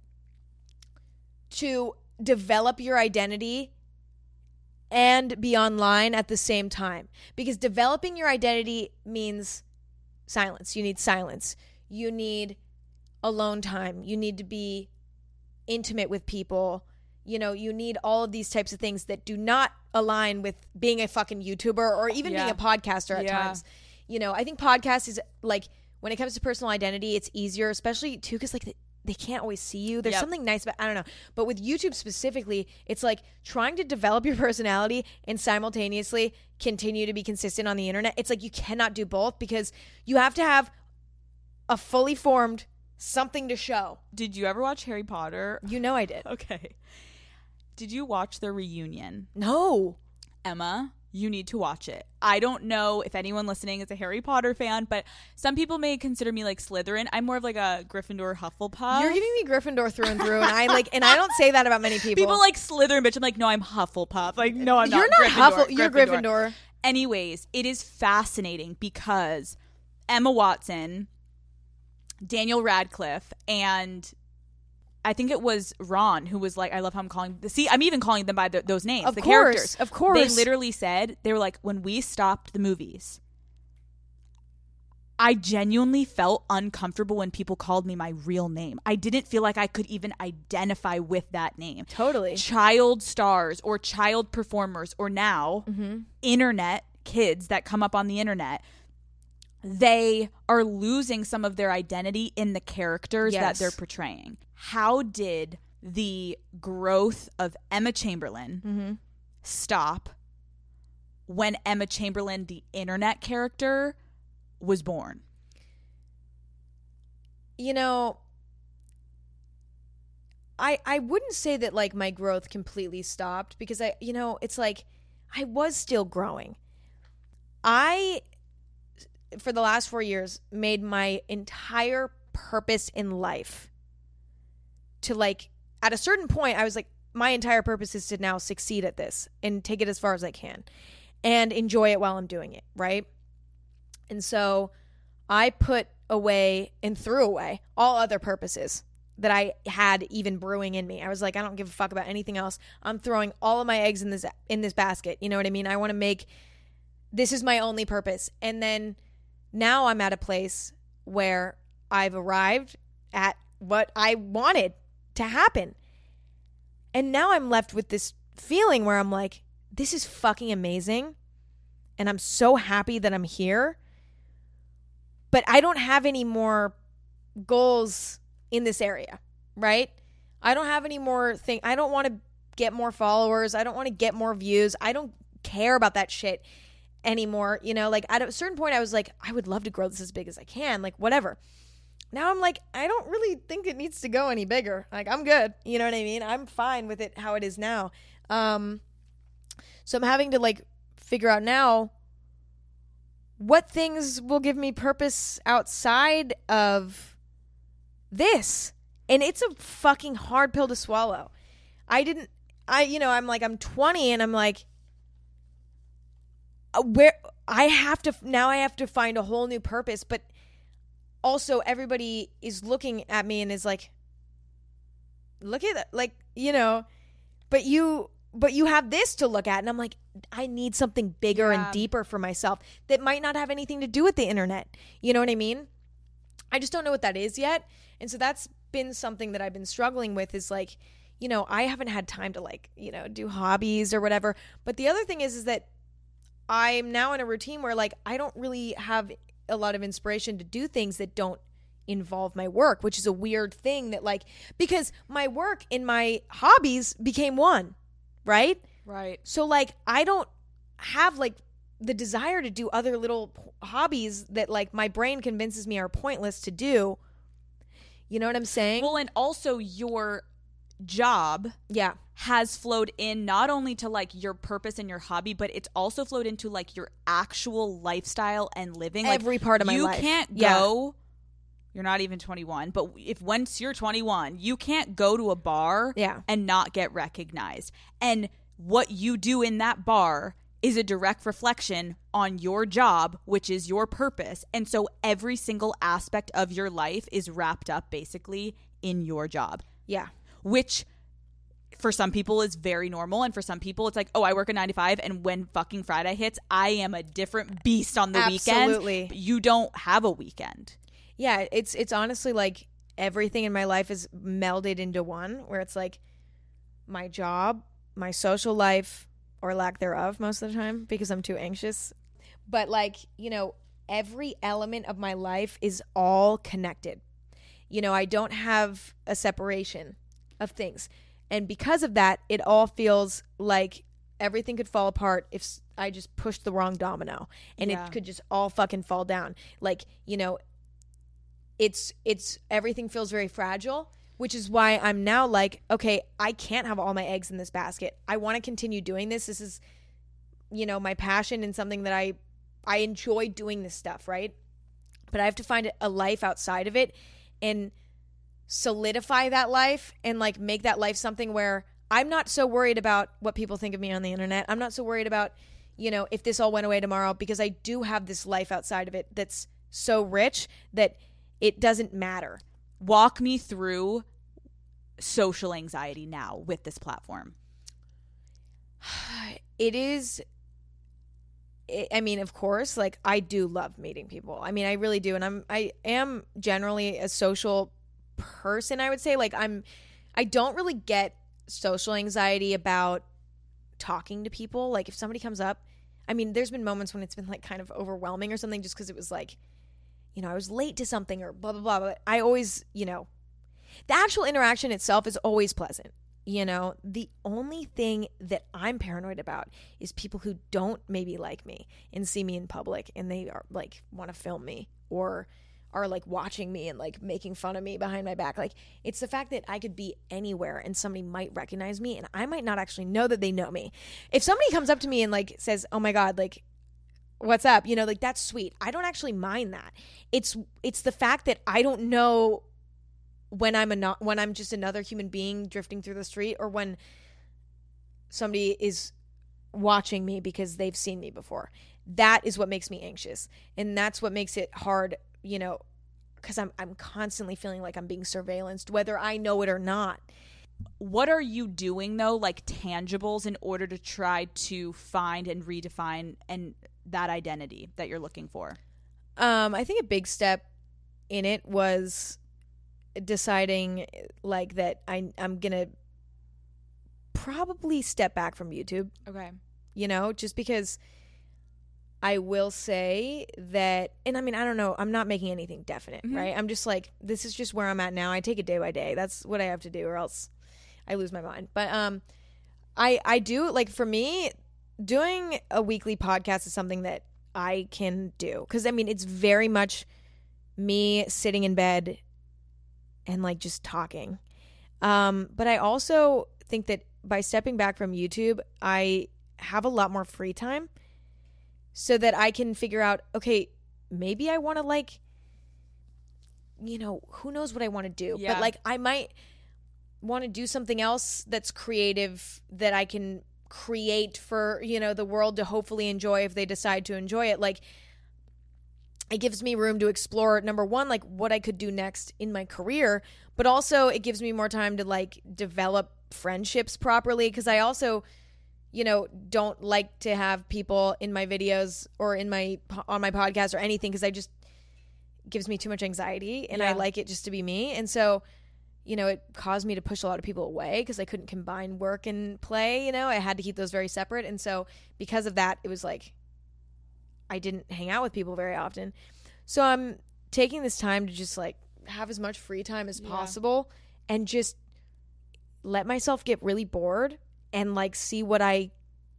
to develop your identity and be online at the same time, because developing your identity means silence. You need silence. You need alone time. You need to be intimate with people. You know, you need all of these types of things that do not align with being a fucking YouTuber or even Yeah. being a podcaster at Yeah. times. You know, I think podcast is like, when it comes to personal identity, it's easier, especially too, because like they, they can't always see you. There's Yep. something nice about, I don't know. But with YouTube specifically, it's like trying to develop your personality and simultaneously continue to be consistent on the internet. It's like you cannot do both because you have to have a fully formed something to show. Did you ever watch Harry Potter? You know I did. Okay. Did you watch the reunion? No. Emma, you need to watch it. I don't know if anyone listening is a Harry Potter fan, but some people may consider me like Slytherin. I'm more of like a Gryffindor Hufflepuff. You're giving me Gryffindor through and through, and I like, and I don't say that about many people. People like Slytherin, bitch. I'm like, no, I'm Hufflepuff. Like, no, I'm You're not. not Gryffindor, Huffle. You're Gryffindor. Anyways, it is fascinating because Emma Watson, Daniel Radcliffe, and I think it was Ron who was like, I love how I'm calling. See, I'm even calling them by the, those names. Of the course, characters. of course. They literally said, they were like, when we stopped the movies, I genuinely felt uncomfortable when people called me my real name. I didn't feel like I could even identify with that name. Totally. Child stars or child performers, or now Mm-hmm. internet kids that come up on the internet, they are losing some of their identity in the characters Yes. that they're portraying. How did the growth of Emma Chamberlain Mm-hmm. stop when Emma Chamberlain, the internet character, was born? You know, I I wouldn't say that like my growth completely stopped, because I, you know, it's like I was still growing. I, for the last four years, made my entire purpose in life to like, at a certain point, I was like, my entire purpose is to now succeed at this and take it as far as I can and enjoy it while I'm doing it, right? And so I put away and threw away all other purposes that I had even brewing in me. I was like, I don't give a fuck about anything else. I'm throwing all of my eggs in this in this basket. You know what I mean? I want to make, this is my only purpose. And then now I'm at a place where I've arrived at what I wanted to happen. And now I'm left with this feeling where I'm like, this is fucking amazing. And I'm so happy that I'm here. But I don't have any more goals in this area, right? I don't have any more thing. I don't want to get more followers. I don't want to get more views. I don't care about that shit anymore. You know, like at a certain point I was like, I would love to grow this as big as I can, like whatever. now I'm like, I don't really think it needs to go any bigger. Like, I'm good. You know what I mean? I'm fine with it how it is now. Um, so I'm having to like figure out now what things will give me purpose outside of this. And it's a fucking hard pill to swallow. I didn't, I, you know, I'm like, I'm twenty and I'm like, uh, where I have to, now I have to find a whole new purpose. But also everybody is looking at me and is like, look at that. Like, you know, but you, but you have this to look at. And I'm like, I need something bigger Yeah. and deeper for myself that might not have anything to do with the internet. You know what I mean? I just don't know what that is yet. And so that's been something that I've been struggling with is like, you know, I haven't had time to like, you know, do hobbies or whatever. But the other thing is, is that I'm now in a routine where like, I don't really have a lot of inspiration to do things that don't involve my work, which is a weird thing that like, because my work and my hobbies became one, right? Right. So like, I don't have like the desire to do other little hobbies that like my brain convinces me are pointless to do. You know what I'm saying? Well, and also your job yeah. has flowed in not only to like your purpose and your hobby, but it's also flowed into like your actual lifestyle and living. Like, Every part of my you life. You can't Yeah. go, you're not even twenty-one, but if once you're twenty-one, you can't go to a bar Yeah. and not get recognized. And what you do in that bar is a direct reflection on your job, which is your purpose. And so every single aspect of your life is wrapped up basically in your job, Yeah. which for some people is very normal. And for some people it's like, oh, I work a nine to five. And when fucking Friday hits, I am a different beast on the Absolutely. weekend. But you don't have a weekend. Yeah. It's, it's honestly like everything in my life is melded into one where it's like my job, my social life, or lack thereof most of the time because I'm too anxious. But like, you know, every element of my life is all connected. You know, I don't have a separation of things. And because of that, it all feels like everything could fall apart if I just pushed the wrong domino and Yeah. it could just all fucking fall down. Like, you know, it's, it's, everything feels very fragile. Which is why I'm now like, okay, I can't have all my eggs in this basket. I want to continue doing this. This is, you know, my passion and something that I I enjoy doing this stuff, right? But I have to find a life outside of it and solidify that life and like make that life something where I'm not so worried about what people think of me on the internet. I'm not so worried about, you know, if this all went away tomorrow because I do have this life outside of it that's so rich that it doesn't matter. Walk me through social anxiety now with this platform. It is, I mean, of course, like I do love meeting people. I mean, I really do. And I'm, I am generally a social person, I would say. Like I'm, I don't really get social anxiety about talking to people. Like if somebody comes up, I mean, there's been moments when it's been like kind of overwhelming or something just because it was like, you know, I was late to something or blah, blah, blah. But I always, you know, the actual interaction itself is always pleasant. You know, the only thing that I'm paranoid about is people who don't maybe like me and see me in public and they are like want to film me or are like watching me and like making fun of me behind my back. Like it's the fact that I could be anywhere and somebody might recognize me and I might not actually know that they know me. If somebody comes up to me and like says, "Oh my God, like what's up?" You know, like that's sweet. I don't actually mind that. It's it's the fact that I don't know when I'm a not, when I'm just another human being drifting through the street or when somebody is watching me because they've seen me before. That is what makes me anxious. And that's what makes it hard, you know, because I'm I'm constantly feeling like I'm being surveillanced, whether I know it or not. What are you doing though, like tangibles, in order to try to find and redefine and that identity that you're looking for? Um, I think a big step in it was deciding like that I I'm gonna probably step back from YouTube. Okay. You know, just because I will say that, and I mean, I don't know, I'm not making anything definite, Mm-hmm. right? I'm just like, this is just where I'm at now. I take it day by day. That's what I have to do or else I lose my mind. But um, I, I do, like for me, doing a weekly podcast is something that I can do. Because I mean, it's very much me sitting in bed and like just talking. Um, but I also think that by stepping back from YouTube, I have a lot more free time so that I can figure out, okay, maybe I want to like, you know, who knows what I want to do, Yeah. but like I might want to do something else that's creative that I can create for, you know, the world to hopefully enjoy if they decide to enjoy it. Like, it gives me room to explore, number one, like what I could do next in my career, but also it gives me more time to like develop friendships properly, because I also, you know, don't like to have people in my videos or in my on my podcast or anything, because I just it gives me too much anxiety, and Yeah. I like it just to be me. And so, you know, it caused me to push a lot of people away because I couldn't combine work and play. You know, I had to keep those very separate, and so because of that, it was like I didn't hang out with people very often. So I'm taking this time to just like have as much free time as Yeah. possible and just let myself get really bored and like see what I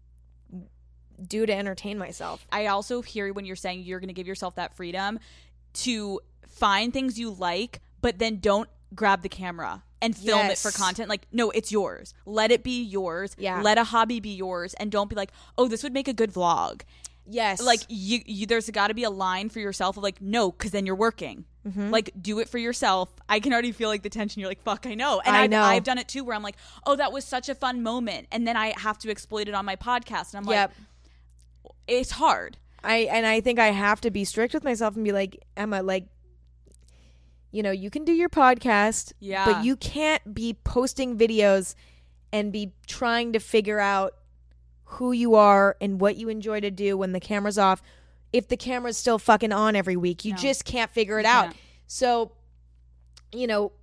do to entertain myself. I also hear when you're saying you're going to give yourself that freedom to find things you like, but then don't grab the camera and film Yes. it for content. Like, no, it's yours. Let it be yours. Yeah. Let a hobby be yours, and don't be like, oh, this would make a good vlog. Yes. Like, you, you there's got to be a line for yourself of like, no, because then you're working. Mm-hmm. Like, do it for yourself. I can already feel like the tension. You're like, fuck, I know. And I I've, know. I've done it too, where I'm like, oh, that was such a fun moment, and then I have to exploit it on my podcast, and I'm like, Yep. it's hard. I and I think I have to be strict with myself and be like, Emma, like, you know, you can do your podcast, Yeah. but you can't be posting videos and be trying to figure out who you are and what you enjoy to do when the camera's off. If the camera's still fucking on every week, you No. just can't figure it You out. can't. So, you know,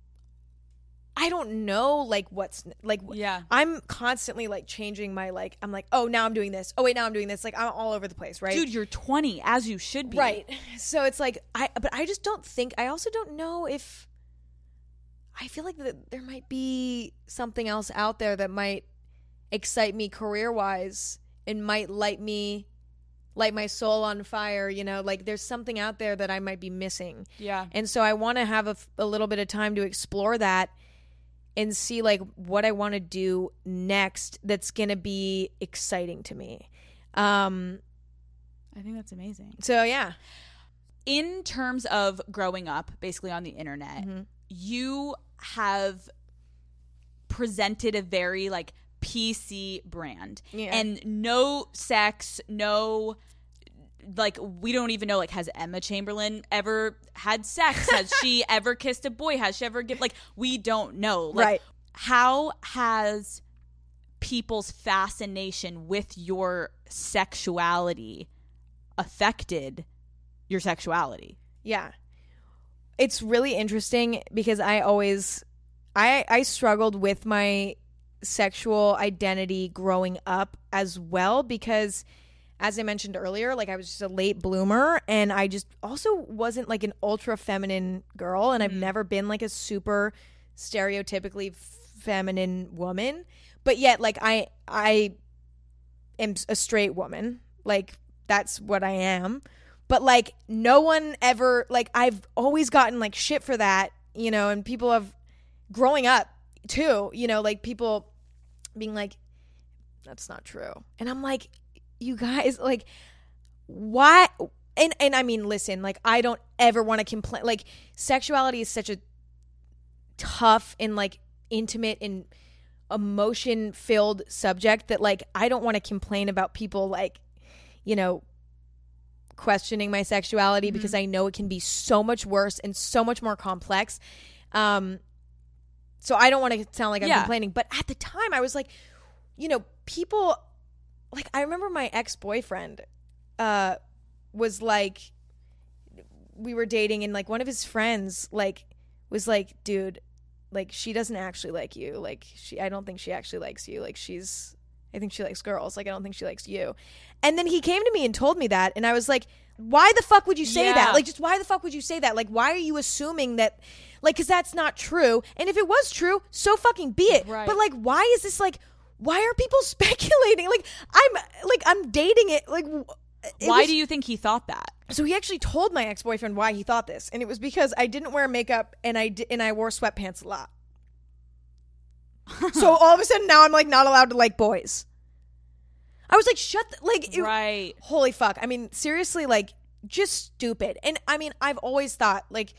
I don't know, like, what's like. Yeah. I'm constantly like changing my like. I'm like, oh, now I'm doing this. Oh, wait, now I'm doing this. Like, I'm all over the place, right? Dude, you're twenty, as you should be. Right. So it's like I but I just don't think I also don't know if I feel like that there might be something else out there that might excite me career-wise and might light me light my soul on fire, you know, like there's something out there that I might be missing. Yeah. And so I want to have a, f- a little bit of time to explore that and see like what I want to do next that's going to be exciting to me. Um I think that's amazing. so yeah. In terms of growing up, basically on the internet, Mhm. you have presented a very like P C brand. Yeah. And no sex, no like we don't even know like has Emma Chamberlain ever had sex? Has she ever kissed a boy? Has she ever given like we don't know. Like Right. how has people's fascination with your sexuality affected your sexuality? Yeah. It's really interesting because I always I I struggled with my sexual identity growing up as well, because as I mentioned earlier, like I was just a late bloomer, and I just also wasn't like an ultra feminine girl, and I've never been like a super stereotypically feminine woman, but yet like I I am a straight woman. Like that's what I am. But like no one ever, like I've always gotten like shit for that, you know, and people have growing up too, you know, like people being like, that's not true. And I'm like, you guys, like, why? And, and I mean, listen, like I don't ever want to complain. Like sexuality is such a tough and like intimate and emotion filled subject that like I don't want to complain about people like, you know, questioning my sexuality, Mm-hmm. because I know it can be so much worse and so much more complex. Um, so I don't want to sound like I'm Yeah. complaining, but at the time I was like, you know, people like, I remember my ex-boyfriend, uh, was like, we were dating and like one of his friends like was like, dude, like she doesn't actually like you. Like she, I don't think she actually likes you. Like she's, I think she likes girls. Like I don't think she likes you. And then he came to me and told me that. And I was like, why the fuck would you say Yeah. that? Like, just why the fuck would you say that? Like, why are you assuming that, like, because that's not true. And if it was true, so fucking be it. Right. But like, why is this like, why are people speculating? Like, I'm, like, I'm dating it. Like, w- it Why was- do you think he thought that? So he actually told my ex-boyfriend why he thought this, and it was because I didn't wear makeup and I di- and I wore sweatpants a lot. So all of a sudden now I'm like not allowed to like boys. I was like, shut the, like it, Right. holy fuck. I mean, seriously, like just stupid. And I mean, I've always thought like,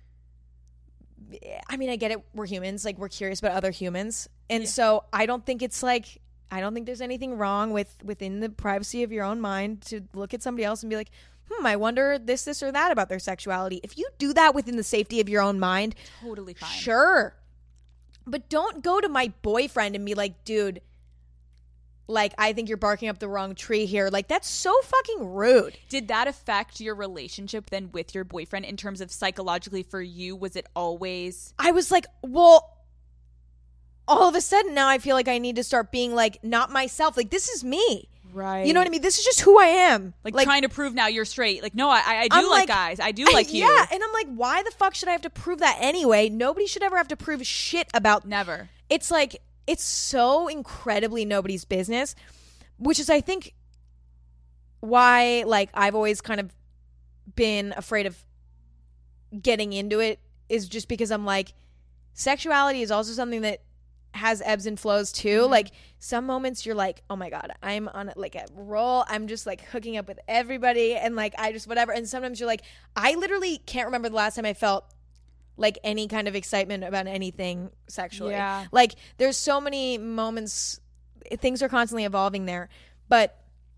I mean, I get it. We're humans. Like we're curious about other humans, and Yeah. so I don't think it's like I don't think there's anything wrong with within the privacy of your own mind to look at somebody else and be like, hmm, I wonder this, this, or that about their sexuality. If you do that within the safety of your own mind, Totally fine. sure. But don't go to my boyfriend and be like, dude, like, I think you're barking up the wrong tree here. Like, that's so fucking rude. Did that affect your relationship then with your boyfriend in terms of psychologically for you? Was it always... I was like, well, all of a sudden now I feel like I need to start being like, not myself. Like, this is me. Right. You know what I mean? This is just who I am. Like, trying to prove now you're straight. Like, no, I, I do I'm like, like- guys. I do like you. Yeah, and I'm like, why the fuck should I have to prove that anyway? Nobody should ever have to prove shit about. Never. It's like it's so incredibly nobody's business, which is I think why like I've always kind of been afraid of getting into it is just because I'm like, sexuality is also something that has ebbs and flows too. Mm-hmm. Like some moments you're like, oh my god, I'm on like a roll, I'm just like hooking up with everybody and like I just whatever. And sometimes you're like, I literally can't remember the last time I felt like any kind of excitement about anything sexually. Yeah. Like there's so many moments, things are constantly evolving there. But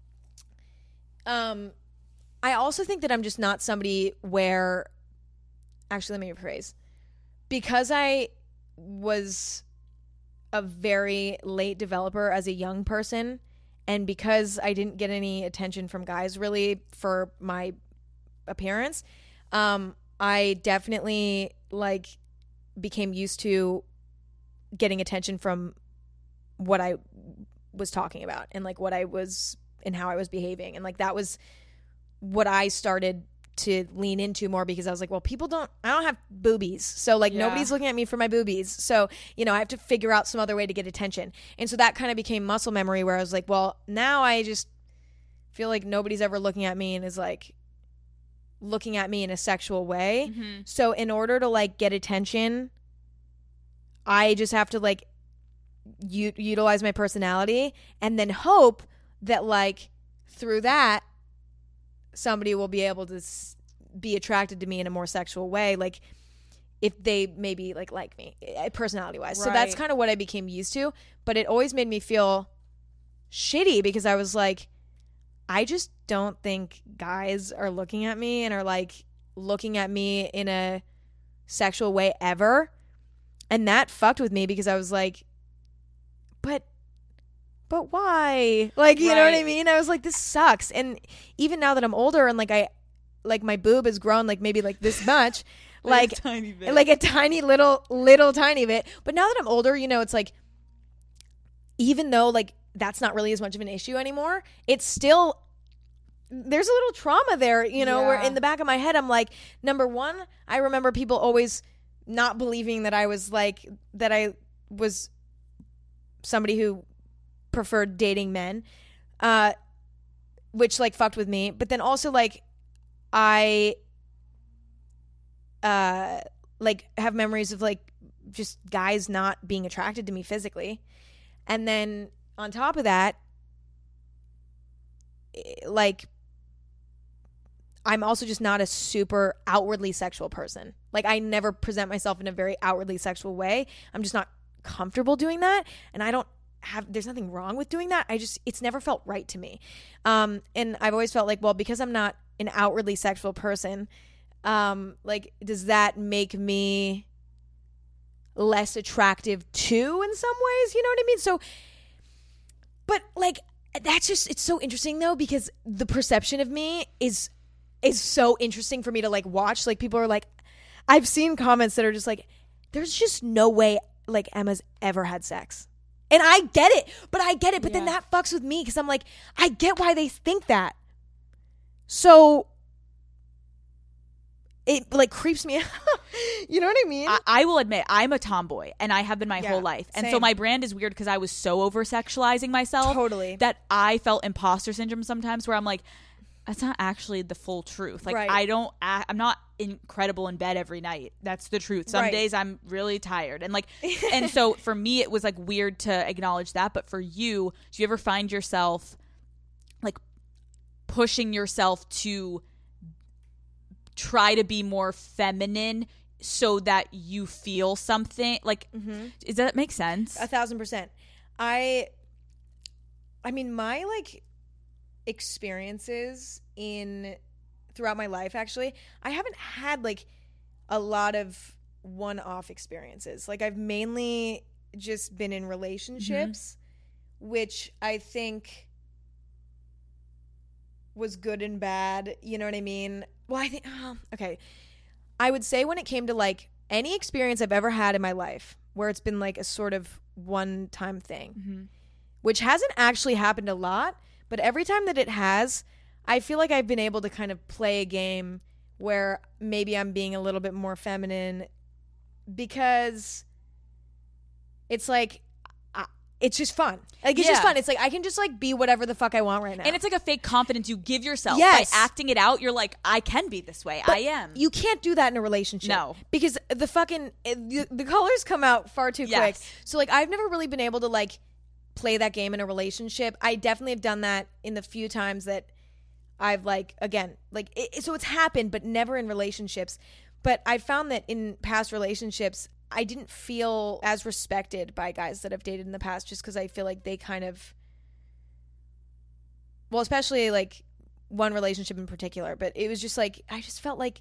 um I also think that I'm just not somebody where actually let me rephrase. Because I was a very late developer as a young person, and because I didn't get any attention from guys really for my appearance, um, I definitely like became used to getting attention from what I was talking about and like what I was and how I was behaving, and like that was what I started to lean into more because I was like, well, people don't, I don't have boobies. So like Yeah. nobody's looking at me for my boobies. So, you know, I have to figure out some other way to get attention. And so that kind of became muscle memory where I was like, well, now I just feel like nobody's ever looking at me and is like looking at me in a sexual way. Mm-hmm. So in order to like get attention, I just have to like u- utilize my personality and then hope that like through that, somebody will be able to s- be attracted to me in a more sexual way, like if they maybe like like me personality wise. So that's Right. kind of what I became used to, but it always made me feel shitty because I was like, I just don't think guys are looking at me and are like looking at me in a sexual way ever. And that fucked with me because I was like, but but why? Like, you know what I Right. mean? I was like, this sucks. And even now that I'm older and like I, like my boob has grown like maybe like this much, like, a tiny bit. like a tiny little, little tiny bit. But now that I'm older, you know, it's like, even though like that's not really as much of an issue anymore, it's still, there's a little trauma there, you know, where Yeah. in the back of my head, I'm like, number one, I remember people always not believing that I was like, that I was somebody who preferred dating men, uh, which like fucked with me. But then also like I uh, like have memories of like just guys not being attracted to me physically. And then on top of that, like I'm also just not a super outwardly sexual person. Like I never present myself in a very outwardly sexual way. I'm just not comfortable doing that. And I don't have, there's nothing wrong with doing that. I just, it's never felt right to me. Um, and I've always felt like, well, because I'm not an outwardly sexual person, um, like, does that make me less attractive too in some ways? You know what I mean? So, but like, that's just, it's so interesting though, because the perception of me is, is so interesting for me to like watch. Like people are like, I've seen comments that are just like, there's just no way like Emma's ever had sex. And I get it, but I get it. But then Yeah. that fucks with me because I'm like, I get why they think that. So it like creeps me out. You know what I mean? I, I will admit I'm a tomboy and I have been my Yeah, whole life. And so same. my brand is weird because I was so over sexualizing myself Totally. that I felt imposter syndrome sometimes where I'm like, that's not actually the full truth. Like, Right. I don't, I, I'm not incredible in bed every night. That's the truth. Some Right. days I'm really tired. And like, and so for me, it was like weird to acknowledge that. But for you, do you ever find yourself like pushing yourself to try to be more feminine so that you feel something? Like, Mm-hmm. does that make sense? A thousand percent. I, I mean, my like experiences in throughout my life, actually, I haven't had like a lot of one-off experiences. Like, I've mainly just been in relationships, mm-hmm. which I think was good and bad. You know what I mean? Well, I think, oh, okay. I would say when it came to like any experience I've ever had in my life where it's been like a sort of one-time thing, mm-hmm. which hasn't actually happened a lot, but every time that it has, I feel like I've been able to kind of play a game where maybe I'm being a little bit more feminine because it's like, I, it's just fun. Like, it's Yeah. just fun. It's like, I can just like be whatever the fuck I want right now. And it's like a fake confidence you give yourself. Yes. By acting it out, you're like, I can be this way. But I am. You can't do that in a relationship. No. Because the fucking, the, the colors come out far too Yes. quick. So like, I've never really been able to like play that game in a relationship. I definitely have done that in the few times that I've like, again, like, it, so it's happened, but never in relationships. But I found that in past relationships, I didn't feel as respected by guys that I've dated in the past, just because I feel like they kind of, well, especially like one relationship in particular, but it was just like, I just felt like,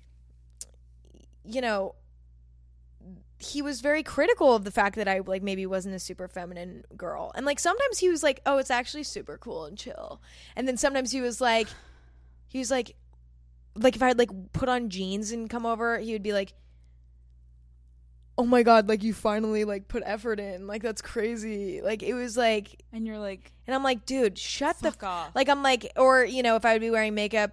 you know, he was very critical of the fact that I like maybe wasn't a super feminine girl. And like sometimes he was like, oh, it's actually super cool and chill. And then sometimes he was like, he was like, like if I had like put on jeans and come over, he would be like, oh my God, like you finally like put effort in. Like that's crazy. Like it was like, and you're like, and I'm like, dude, shut the fuck off. Like I'm like, or you know, if I would be wearing makeup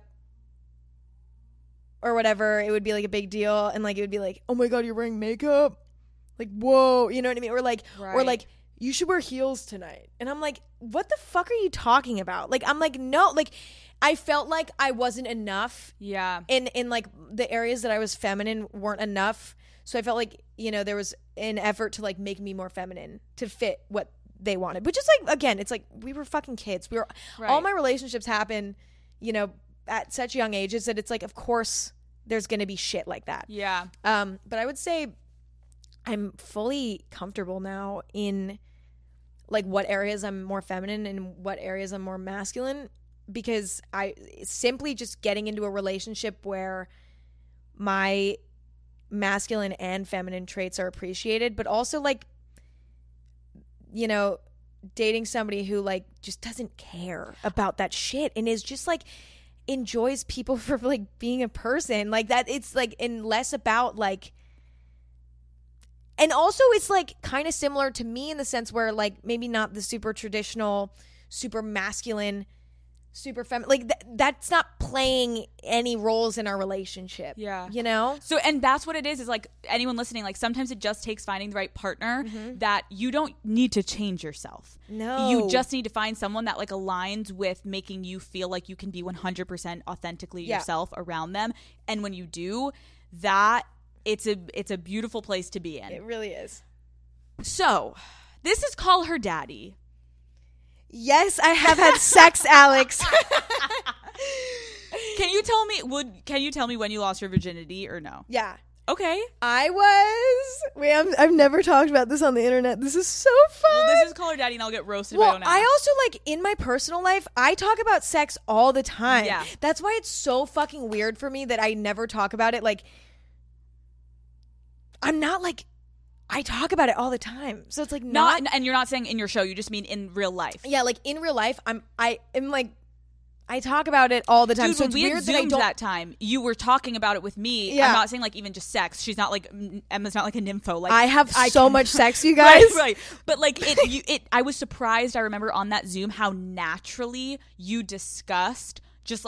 or whatever, it would be like a big deal, and like it would be like, oh my God, you're wearing makeup, like whoa, you know what I mean? Or like, Right. or like, you should wear heels tonight, and I'm like, what the fuck are you talking about? Like I'm like, no, like I felt like I wasn't enough, yeah, in in like the areas that I was feminine weren't enough, so I felt like, you know, there was an effort to like make me more feminine to fit what they wanted, which is like, again, it's like we were fucking kids. We were right. all my relationships happen, you know, at such young ages that it's like, of course there's going to be shit like that. Yeah. Um, but I would say I'm fully comfortable now in like what areas I'm more feminine and what areas I'm more masculine, because I simply just getting into a relationship where my masculine and feminine traits are appreciated, but also like, you know, dating somebody who like just doesn't care about that shit and is just like enjoys people for like being a person like that. It's like, and less about like, and also it's like kind of similar to me in the sense where like maybe not the super traditional, super masculine, super feminine, like th- that's not playing any roles in our relationship. Yeah. You know? So, and that's what it is, is like anyone listening, like sometimes it just takes finding the right partner, mm-hmm. that you don't need to change yourself. No. You just need to find someone that like aligns with making you feel like you can be one hundred percent authentically Yeah. yourself around them. And when you do that, it's a, it's a beautiful place to be in. It really is. So this is Call Her Daddy. Yes, I have had sex, Alex. Can you tell me, would, can you tell me when you lost your virginity or no? Yeah. Okay. I was. Wait, I'm, I've never talked about this on the internet. This is so fun. Well, this is Call Her Daddy and I'll get roasted Well, if I don't ask. I also like in my personal life, I talk about sex all the time. Yeah. That's why it's so fucking weird for me that I never talk about it. Like, I'm not like, I talk about it all the time. So it's like not, Not, and you're not saying in your show, you just mean in real life. yeah, like in real life, I'm, I am like, I talk about it all the time. Dude, so when it's we weird had that I Zoomed don't. that time, you were talking about it with me. Yeah. I'm not saying like even just sex. She's not like, Emma's not like a nympho. Like I have I so can- much sex, you guys. Right, right. But like it, you, it. I was surprised. I remember on that Zoom how naturally you discussed just like,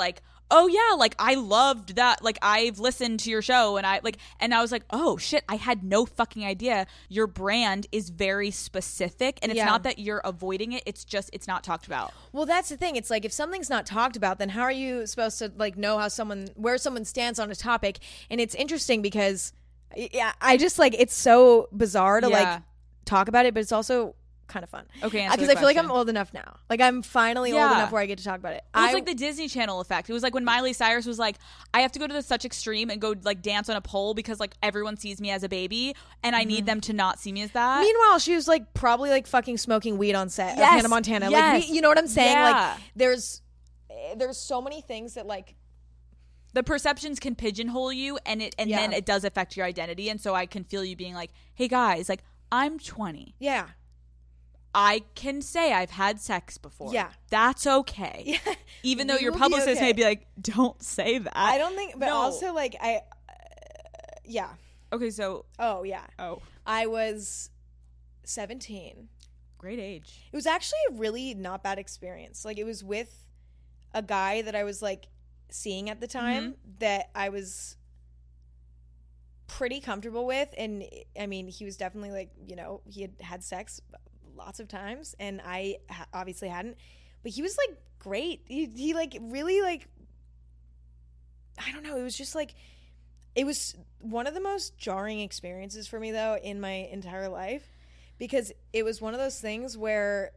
oh yeah, like I loved that, like I've listened to your show and I like, and I was like, oh shit, I had no fucking idea your brand is very specific, and it's Yeah. not that you're avoiding it, it's just it's not talked about. Well, that's the thing. It's like if something's not talked about, then how are you supposed to like know how someone where someone stands on a topic? And it's interesting because yeah, I just like it's so bizarre to Yeah. like talk about it, but it's also kind of fun. Okay, answer because the I feel like I'm question. old enough now. Like I'm finally old Yeah. enough where I get to talk about it. It was I, like the Disney Channel effect. It was like when Miley Cyrus was like, I have to go to the such extreme and go like dance on a pole because like everyone sees me as a baby and I need them to not see me as that. Meanwhile, she was like probably like fucking smoking weed on set of Yes, Hannah Montana. yes. Like we, you know what I'm saying? Yeah. Like there's eh, there's so many things that like The perceptions can pigeonhole you, and it and Yeah. then it does affect your identity. And so I can feel you being like, hey guys, like I'm twenty. yeah. I can say I've had sex before. Yeah. That's okay. Yeah. Even though We your will be publicist may okay. be like, don't say that. I don't think but No. also like I uh, yeah. Okay, so Oh, yeah. oh, I was seventeen. great age. It was actually a really not bad experience. Like it was with a guy that I was like seeing at the time that I was pretty comfortable with, and I mean he was definitely like, you know, he had had sex lots of times and I ha- obviously hadn't, but he was like great. He, he like really like I don't know, it was just like it was one of the most jarring experiences for me though in my entire life, because it was one of those things where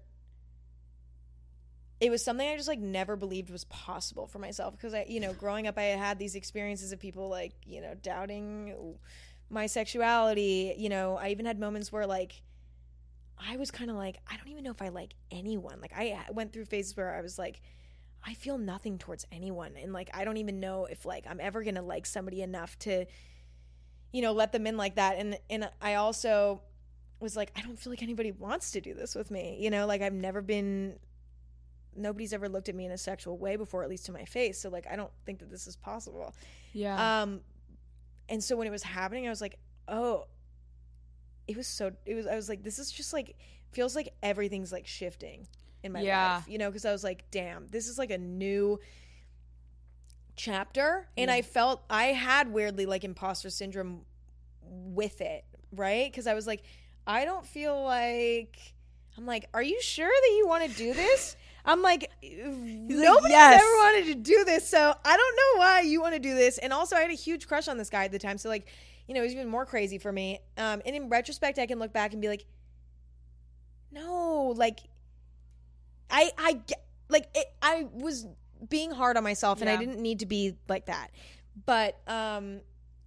it was something I just like never believed was possible for myself, because I, you know, growing up I had these experiences of people like, you know, doubting my sexuality. You know, I even had moments where like I was kind of like, I don't even know if I like anyone. Like I went through phases where I was like, I feel nothing towards anyone, and like I don't even know if like I'm ever gonna like somebody enough to, you know, let them in like that. And and I also was like, I don't feel like anybody wants to do this with me. You know, like I've never been, nobody's ever looked at me in a sexual way before, at least to my face. So like I don't think that this is possible. Yeah. Um, and so when it was happening, I was like, oh, it was so, it was, I was like, this is just like, feels like everything's like shifting in my Yeah. life, you know, because I was like, damn, this is like a new chapter. And I felt, I had weirdly like imposter syndrome with it, right? Because I was like, I don't feel like, I'm like, are you sure that you want to do this? I'm like, nobody's yes. ever wanted to do this, so I don't know why you want to do this. And also, I had a huge crush on this guy at the time, so like, you know, it was even more crazy for me. Um, and in retrospect, I can look back and be like, no, like, I, I get, like, it, I was being hard on myself, and I Yeah. didn't need to be like that. But, um,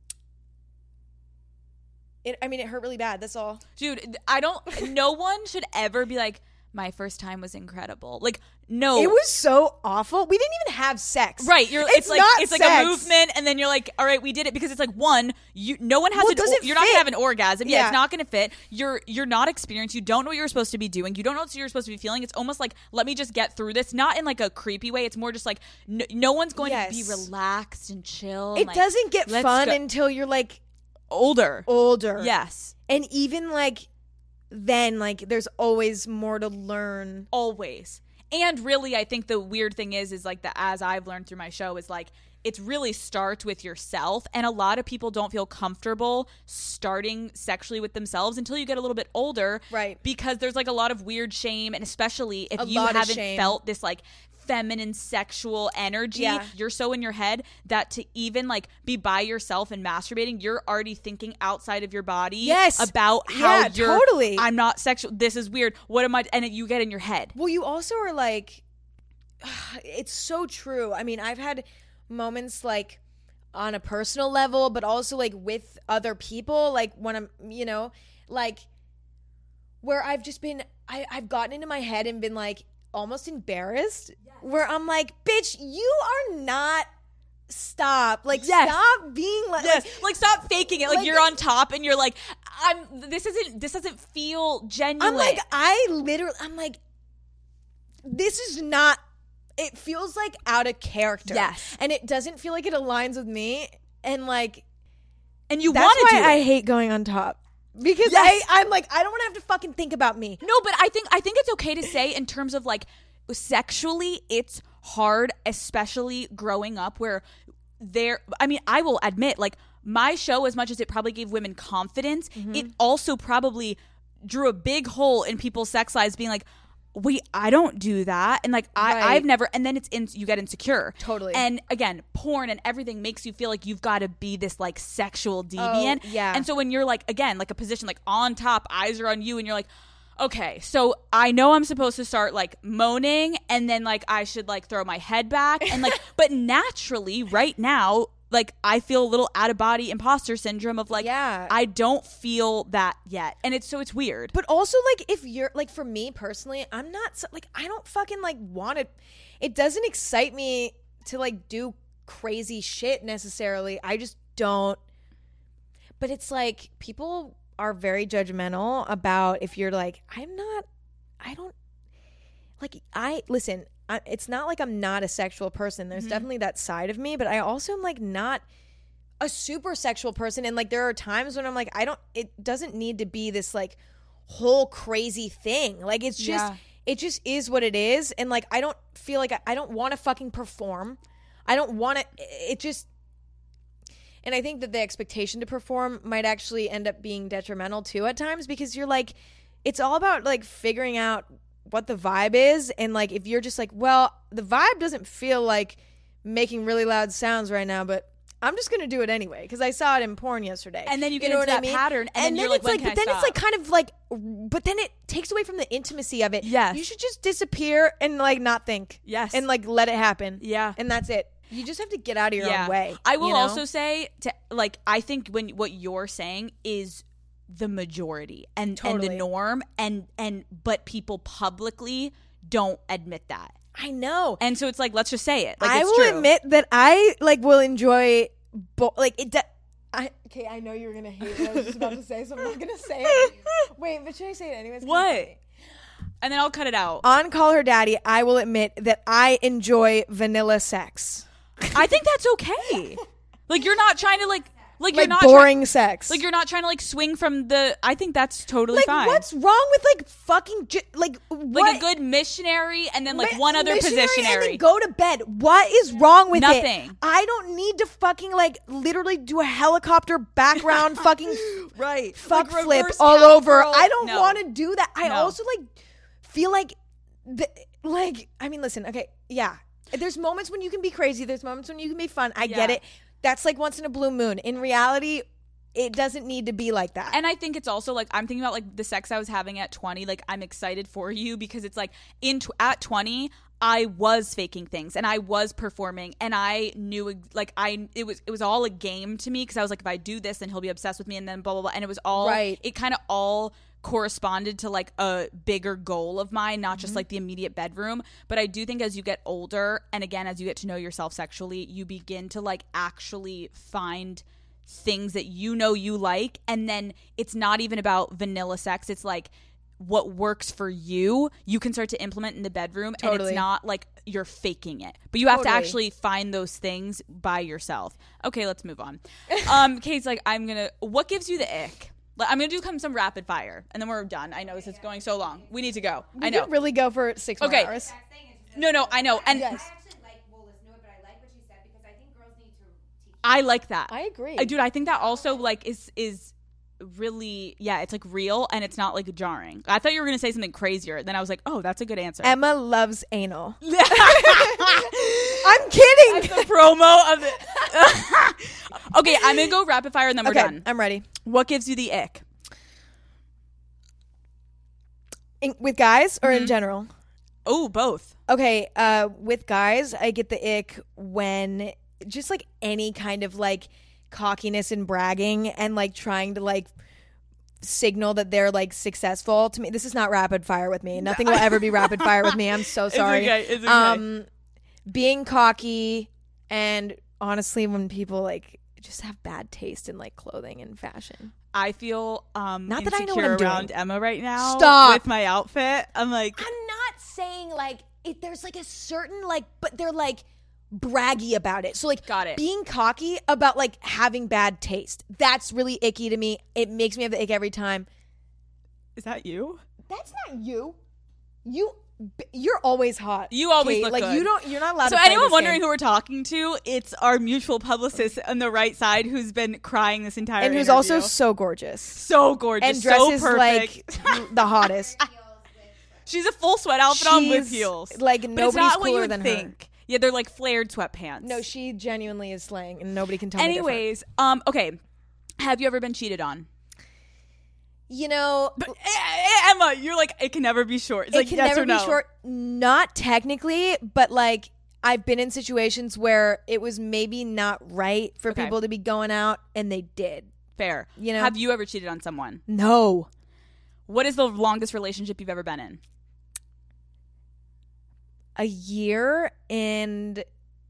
it, I mean, it hurt really bad. That's all. Dude, I don't, no one should ever be like, my first time was incredible. Like, no. It was so awful. We didn't even have sex. Right, you're. It's, It's like not it's like sex. a movement, and then you're like, all right, we did it, because it's like one, you no one has Well, an. it doesn't You're not fit. gonna have an orgasm. Yeah. Yeah. It's not gonna fit. You're you're not experienced. You don't know what you're supposed to be doing. You don't know what you're supposed to be feeling. It's almost like, let me just get through this. Not in like a creepy way. It's more just like no, no one's going to be Yes. relaxed and chill. It and, like, doesn't get let's fun go- until you're like older. older. Yes, And even like then, like there's always more to learn. always. And really, I think the weird thing is, is like the, as I've learned through my show, is like, it really starts with yourself. And a lot of people don't feel comfortable starting sexually with themselves until you get a little bit older. Right. Because there's like a lot of weird shame. And especially if A you lot of haven't shame. felt this like feminine sexual energy, Yeah. you're so in your head that to even like be by yourself and masturbating, you're already thinking outside of your body Yes. about how Yeah, you're totally. I'm not sexual. This is weird. What am I? And you get in your head. Well, you also are like, it's so true. I mean, I've had moments like on a personal level, but also like with other people, like when I'm, you know, like where I've just been, I, I've gotten into my head and been like almost embarrassed, where I'm like, bitch, you are not, stop. Like, Yes. stop being like, Yes, like, like stop faking it. Like, like- you're on top, and you're like, I'm. This isn't. This doesn't feel genuine. I'm like, I literally, I'm like, this is not, it feels like out of character. Yes. And it doesn't feel like it aligns with me. And like, and you that's want to why do I it. hate going on top. Because Yes. I, I'm like, I don't want to have to fucking think about me. No, but I think I think it's okay to say in terms of like sexually, it's hard, especially growing up where there, I mean, I will admit, like, my show, as much as it probably gave women confidence, mm-hmm. it also probably drew a big hole in people's sex lives, being like, wait, I don't do that. And like, I, right. I've never, and then it's in, you get insecure. Totally. And again, porn and everything makes you feel like you've got to be this like sexual deviant. Oh, yeah. And so when you're like, again, like a position like on top, eyes are on you, and you're like, okay, so I know I'm supposed to start like moaning, and then like I should like throw my head back and like, but naturally right now, like I feel a little out of body imposter syndrome of like, yeah. I don't feel that yet. And it's, so it's weird. But also like if you're like, for me personally, I'm not so, like, I don't fucking like want to, it doesn't excite me to like do crazy shit necessarily. I just don't, but it's like people are very judgmental about if you're like, I'm not, I don't, like, I, listen, I, it's not like I'm not a sexual person. There's mm-hmm. definitely that side of me, but I also am like not a super sexual person. And like, there are times when I'm like, I don't, it doesn't need to be this like whole crazy thing. Like, it's just, yeah. it just is what it is. And like, I don't feel like I, I don't want to fucking perform. I don't want to, it just, and I think that the expectation to perform might actually end up being detrimental too at times, because you're like, it's all about like figuring out what the vibe is. And like, if you're just like, well, the vibe doesn't feel like making really loud sounds right now, but I'm just going to do it anyway because I saw it in porn yesterday. And then you get you know into that I mean? pattern, and, and then, then you're it's like, like, when but then can I it's stop? like kind of like, but then it takes away from the intimacy of it. Yes. You should just disappear and like not think. Yes. And like let it happen. Yeah. And that's it. You just have to get out of your yeah. own way. I will you know? also say, to like, I think when what you're saying is the majority and, totally. and the norm, and and but people publicly don't admit that. I know. And so it's like, let's just say it. Like, I it's will true. admit that I like will enjoy bo- like it. De- I okay. I know you're gonna hate what I was just about to say, so I'm not gonna say it. Wait, but should I say it anyways? What? And then I'll cut it out. On Call Her Daddy, I will admit that I enjoy vanilla sex. I think that's okay. Like, you're not trying to like like, like you're not boring try- sex. Like, you're not trying to like swing from the. I think that's totally like, fine. what's wrong with like fucking ju- like what? Like a good missionary and then like Mi- one other missionary positionary. and then go to bed. What is wrong with Nothing. it? I don't need to fucking like literally do a helicopter background fucking right fuck like flip reverse all cowgirl. over. I don't No. want to do that. I No. also like feel like the, like I mean listen, okay, yeah. There's moments when you can be crazy, there's moments when you can be fun. I Yeah. get it. That's like once in a blue moon. In reality, it doesn't need to be like that. And I think it's also like, I'm thinking about like the sex I was having at twenty. Like, I'm excited for you because it's like in tw- at twenty, I was faking things and I was performing, and I knew like I it was it was all a game to me because I was like, if I do this, then he'll be obsessed with me, and then blah blah blah. And it was all right. It kind of all corresponded to like a bigger goal of mine, not just Mm-hmm. like the immediate bedroom. But I do think as you get older, and again as you get to know yourself sexually, you begin to like actually find things that you know you like, and then it's not even about vanilla sex. It's like what works for you you can start to implement in the bedroom. Totally. And it's not like you're faking it, but you have Totally. to actually find those things by yourself. Okay, let's move on. um Kate's like, I'm gonna what gives you the ick? Like, I'm gonna do come some rapid fire and then we're done. I know this is going so long. We need to go. we I know could really go for six more Okay. hours. no no I know. And Yes. I actually like, will listen to it, but I like what she said because I think girls need to teach. I like that. I agree. Uh, dude, I think that also like is is really, yeah, it's like real and it's not like jarring. I thought you were gonna say something crazier, then I was like, oh, that's a good answer. Emma loves anal. I'm kidding. That's the promo of it. Okay, I'm gonna go rapid fire and then we're Okay, done. I'm ready. What gives you the ick? In, with guys or Mm-hmm. in general? Oh, both. Okay, uh, with guys, I get the ick when just like any kind of like cockiness and bragging and like trying to like signal that they're like successful to me. This is not rapid fire with me. Nothing will ever be rapid fire with me. I'm so sorry. okay, it's okay. Um, being cocky, and honestly, when people like just have bad taste in like clothing and fashion. I feel um Not that I know what insecure I'm around doing. Emma right now. Stop. With my outfit. I'm like, I'm not saying like if there's like a certain like, but they're like braggy about it. So like, Got it. being cocky about like having bad taste. That's really icky to me. It makes me have the ick every time. is that you? That's not you. You B- You're always hot. You always Kate. look like good. you don't. You're not allowed So to play anyone this wondering game. who we're talking to, it's our mutual publicist on the right side who's been crying this entire and who's interview. also so gorgeous so gorgeous, and dresses so perfect. like the hottest. She's a full sweat outfit on with She's, heels. like, But it's nobody's not what you cooler would than her. think. Yeah, they're like flared sweatpants. No, she genuinely is slaying, and nobody can tell me Anyways, um, okay. Have you ever been cheated on? different. You know, But, eh, eh, Emma, you're like, it can never be short. It's it like, can yes never or be no. short. Not technically, but like I've been in situations where it was maybe not right for Okay. people to be going out, and they did. Fair. You know? Have you ever cheated on someone? No, What is the longest relationship you've ever been in? a year and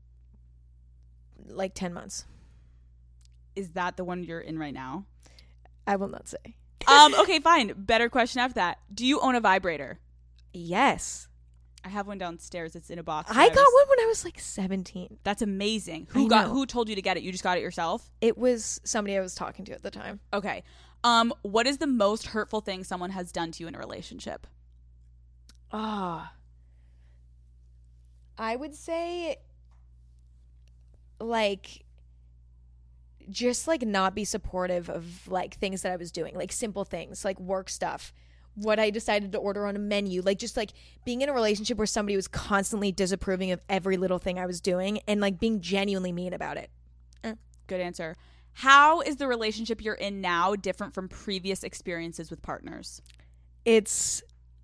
like ten months. Is that the one you're in right now? I will not say. um. Okay, fine. Better question after that. Do you own a vibrator? Yes, I have one downstairs. It's in a box. I was- got one when I was like seventeen. That's amazing. I Who got? know. Who told you to get it? You just got it yourself? It was somebody I was talking to at the time. Okay. Um. What is the most hurtful thing someone has done to you in a relationship? Ah, I would say like just like not be supportive of like things that I was doing, like simple things, like work stuff, what I decided to order on a menu, like just like being in a relationship where somebody was constantly disapproving of every little thing I was doing and like being genuinely mean about it. Good answer. How is the relationship you're in now different from previous experiences with partners? It's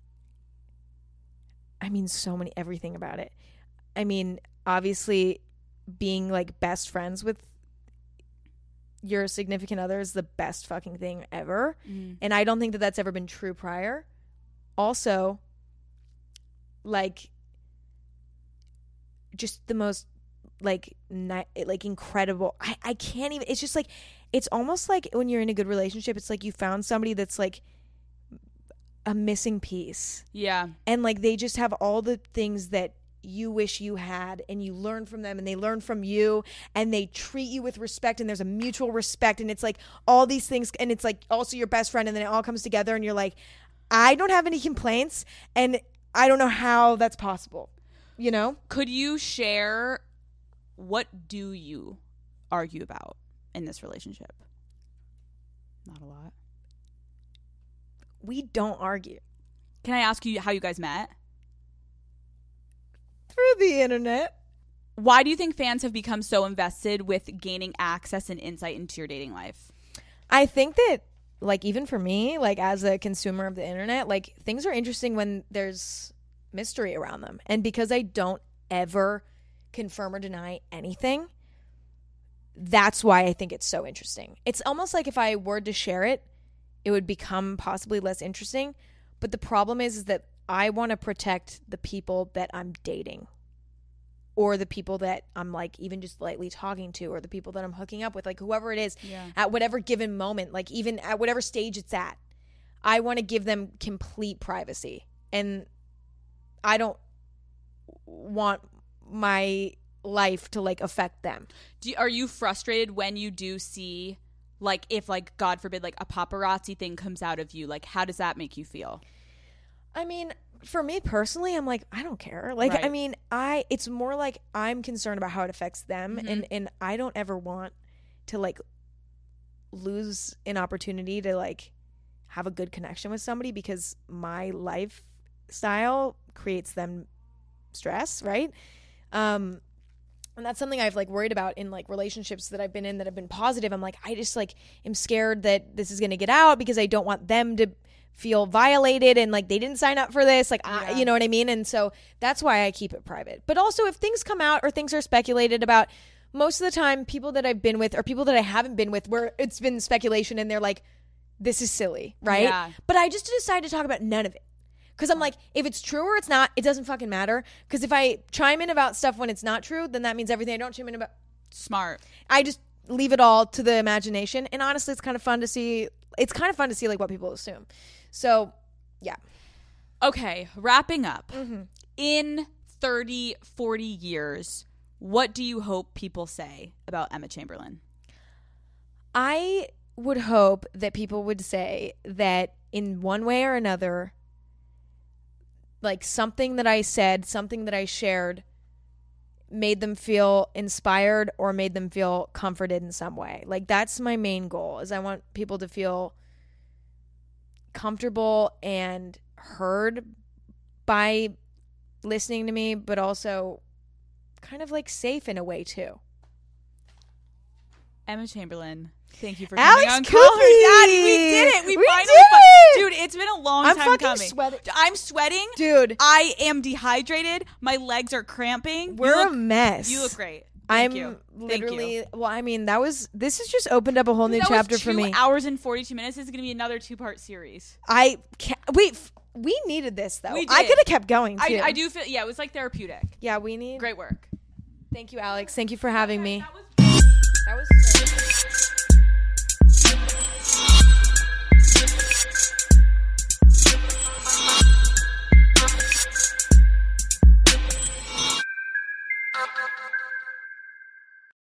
I mean so many everything about it. I mean, obviously being like best friends with your significant other is the best fucking thing ever. Mm. And I don't think that that's ever been true prior. Also, like just the most like ni- like incredible. I I can't even it's just like it's almost like when you're in a good relationship, it's like you found somebody that's like a missing piece. Yeah. And like they just have all the things that you wish you had, and you learn from them and they learn from you, and they treat you with respect, and there's a mutual respect, and it's like all these things, and it's like also your best friend, and then it all comes together, and you're like, I don't have any complaints, and I don't know how that's possible, you know? Could you share what do you argue about in this relationship? Not a lot. We don't argue. Can I ask you how you guys met? Through the internet. Why do you think fans have become so invested with gaining access and insight into your dating life? I think that, like, even for me, like, as a consumer of the internet, like, things are interesting when there's mystery around them. And because I don't ever confirm or deny anything, that's why I think it's so interesting. It's almost like if I were to share it, it would become possibly less interesting. But the problem is, is that I want to protect the people that I'm dating, or the people that I'm like even just lightly talking to, or the people that I'm hooking up with, like whoever it is Yeah. at whatever given moment, like even at whatever stage it's at. I want to give them complete privacy, and I don't want my life to like affect them. Do you, are you frustrated when you do see, like, if like God forbid, like a paparazzi thing comes out of you? Like, how does that make you feel? I mean, for me personally, I'm like, I don't care. Like, Right. I mean, I, it's more like I'm concerned about how it affects them. Mhm. And, and I don't ever want to like lose an opportunity to like have a good connection with somebody because my lifestyle creates them stress. Right. Um, and that's something I've like worried about in like relationships that I've been in that have been positive. I'm like, I just like am scared that this is going to get out because I don't want them to feel violated and like they didn't sign up for this. Like, I, Yeah. you know what I mean? And so that's why I keep it private. But also if things come out or things are speculated about, most of the time people that I've been with or people that I haven't been with where it's been speculation and they're like, this is silly, right? Yeah. But I just decided to talk about none of it. Because I'm like, if it's true or it's not, it doesn't fucking matter. Because if I chime in about stuff when it's not true, then that means everything I don't chime in about, Smart. I just leave it all to the imagination. And honestly, it's kind of fun to see. It's kind of fun to see like what people assume. So, yeah. Okay, wrapping up. Mm-hmm. In thirty, forty years, what do you hope people say about Emma Chamberlain? I would hope that people would say that in one way or another, like something that I said, something that I shared made them feel inspired or made them feel comforted in some way. Like that's my main goal, is I want people to feel comfortable and heard by listening to me, but also kind of like safe in a way too. Emma Chamberlain, thank you for Alex coming on Call Her Coopy! Daddy. We did it. We, We finally did fu- it! Dude, it's been a long I'm time fucking coming. sweating. I'm sweating. Dude, I am dehydrated. My legs are cramping. we're you look, a mess. You look great. Thank I'm you. Thank literally you. well, I mean, that was this has just opened up a whole new That chapter was two for me. hours and forty-two minutes. This is going to be another two-part series. I can't wait. f- We needed this though. We I did. could have kept going too. I, I do feel, yeah, it was like therapeutic. Yeah, we need. Great work. Thank you, Alex. Thank you for having me. That was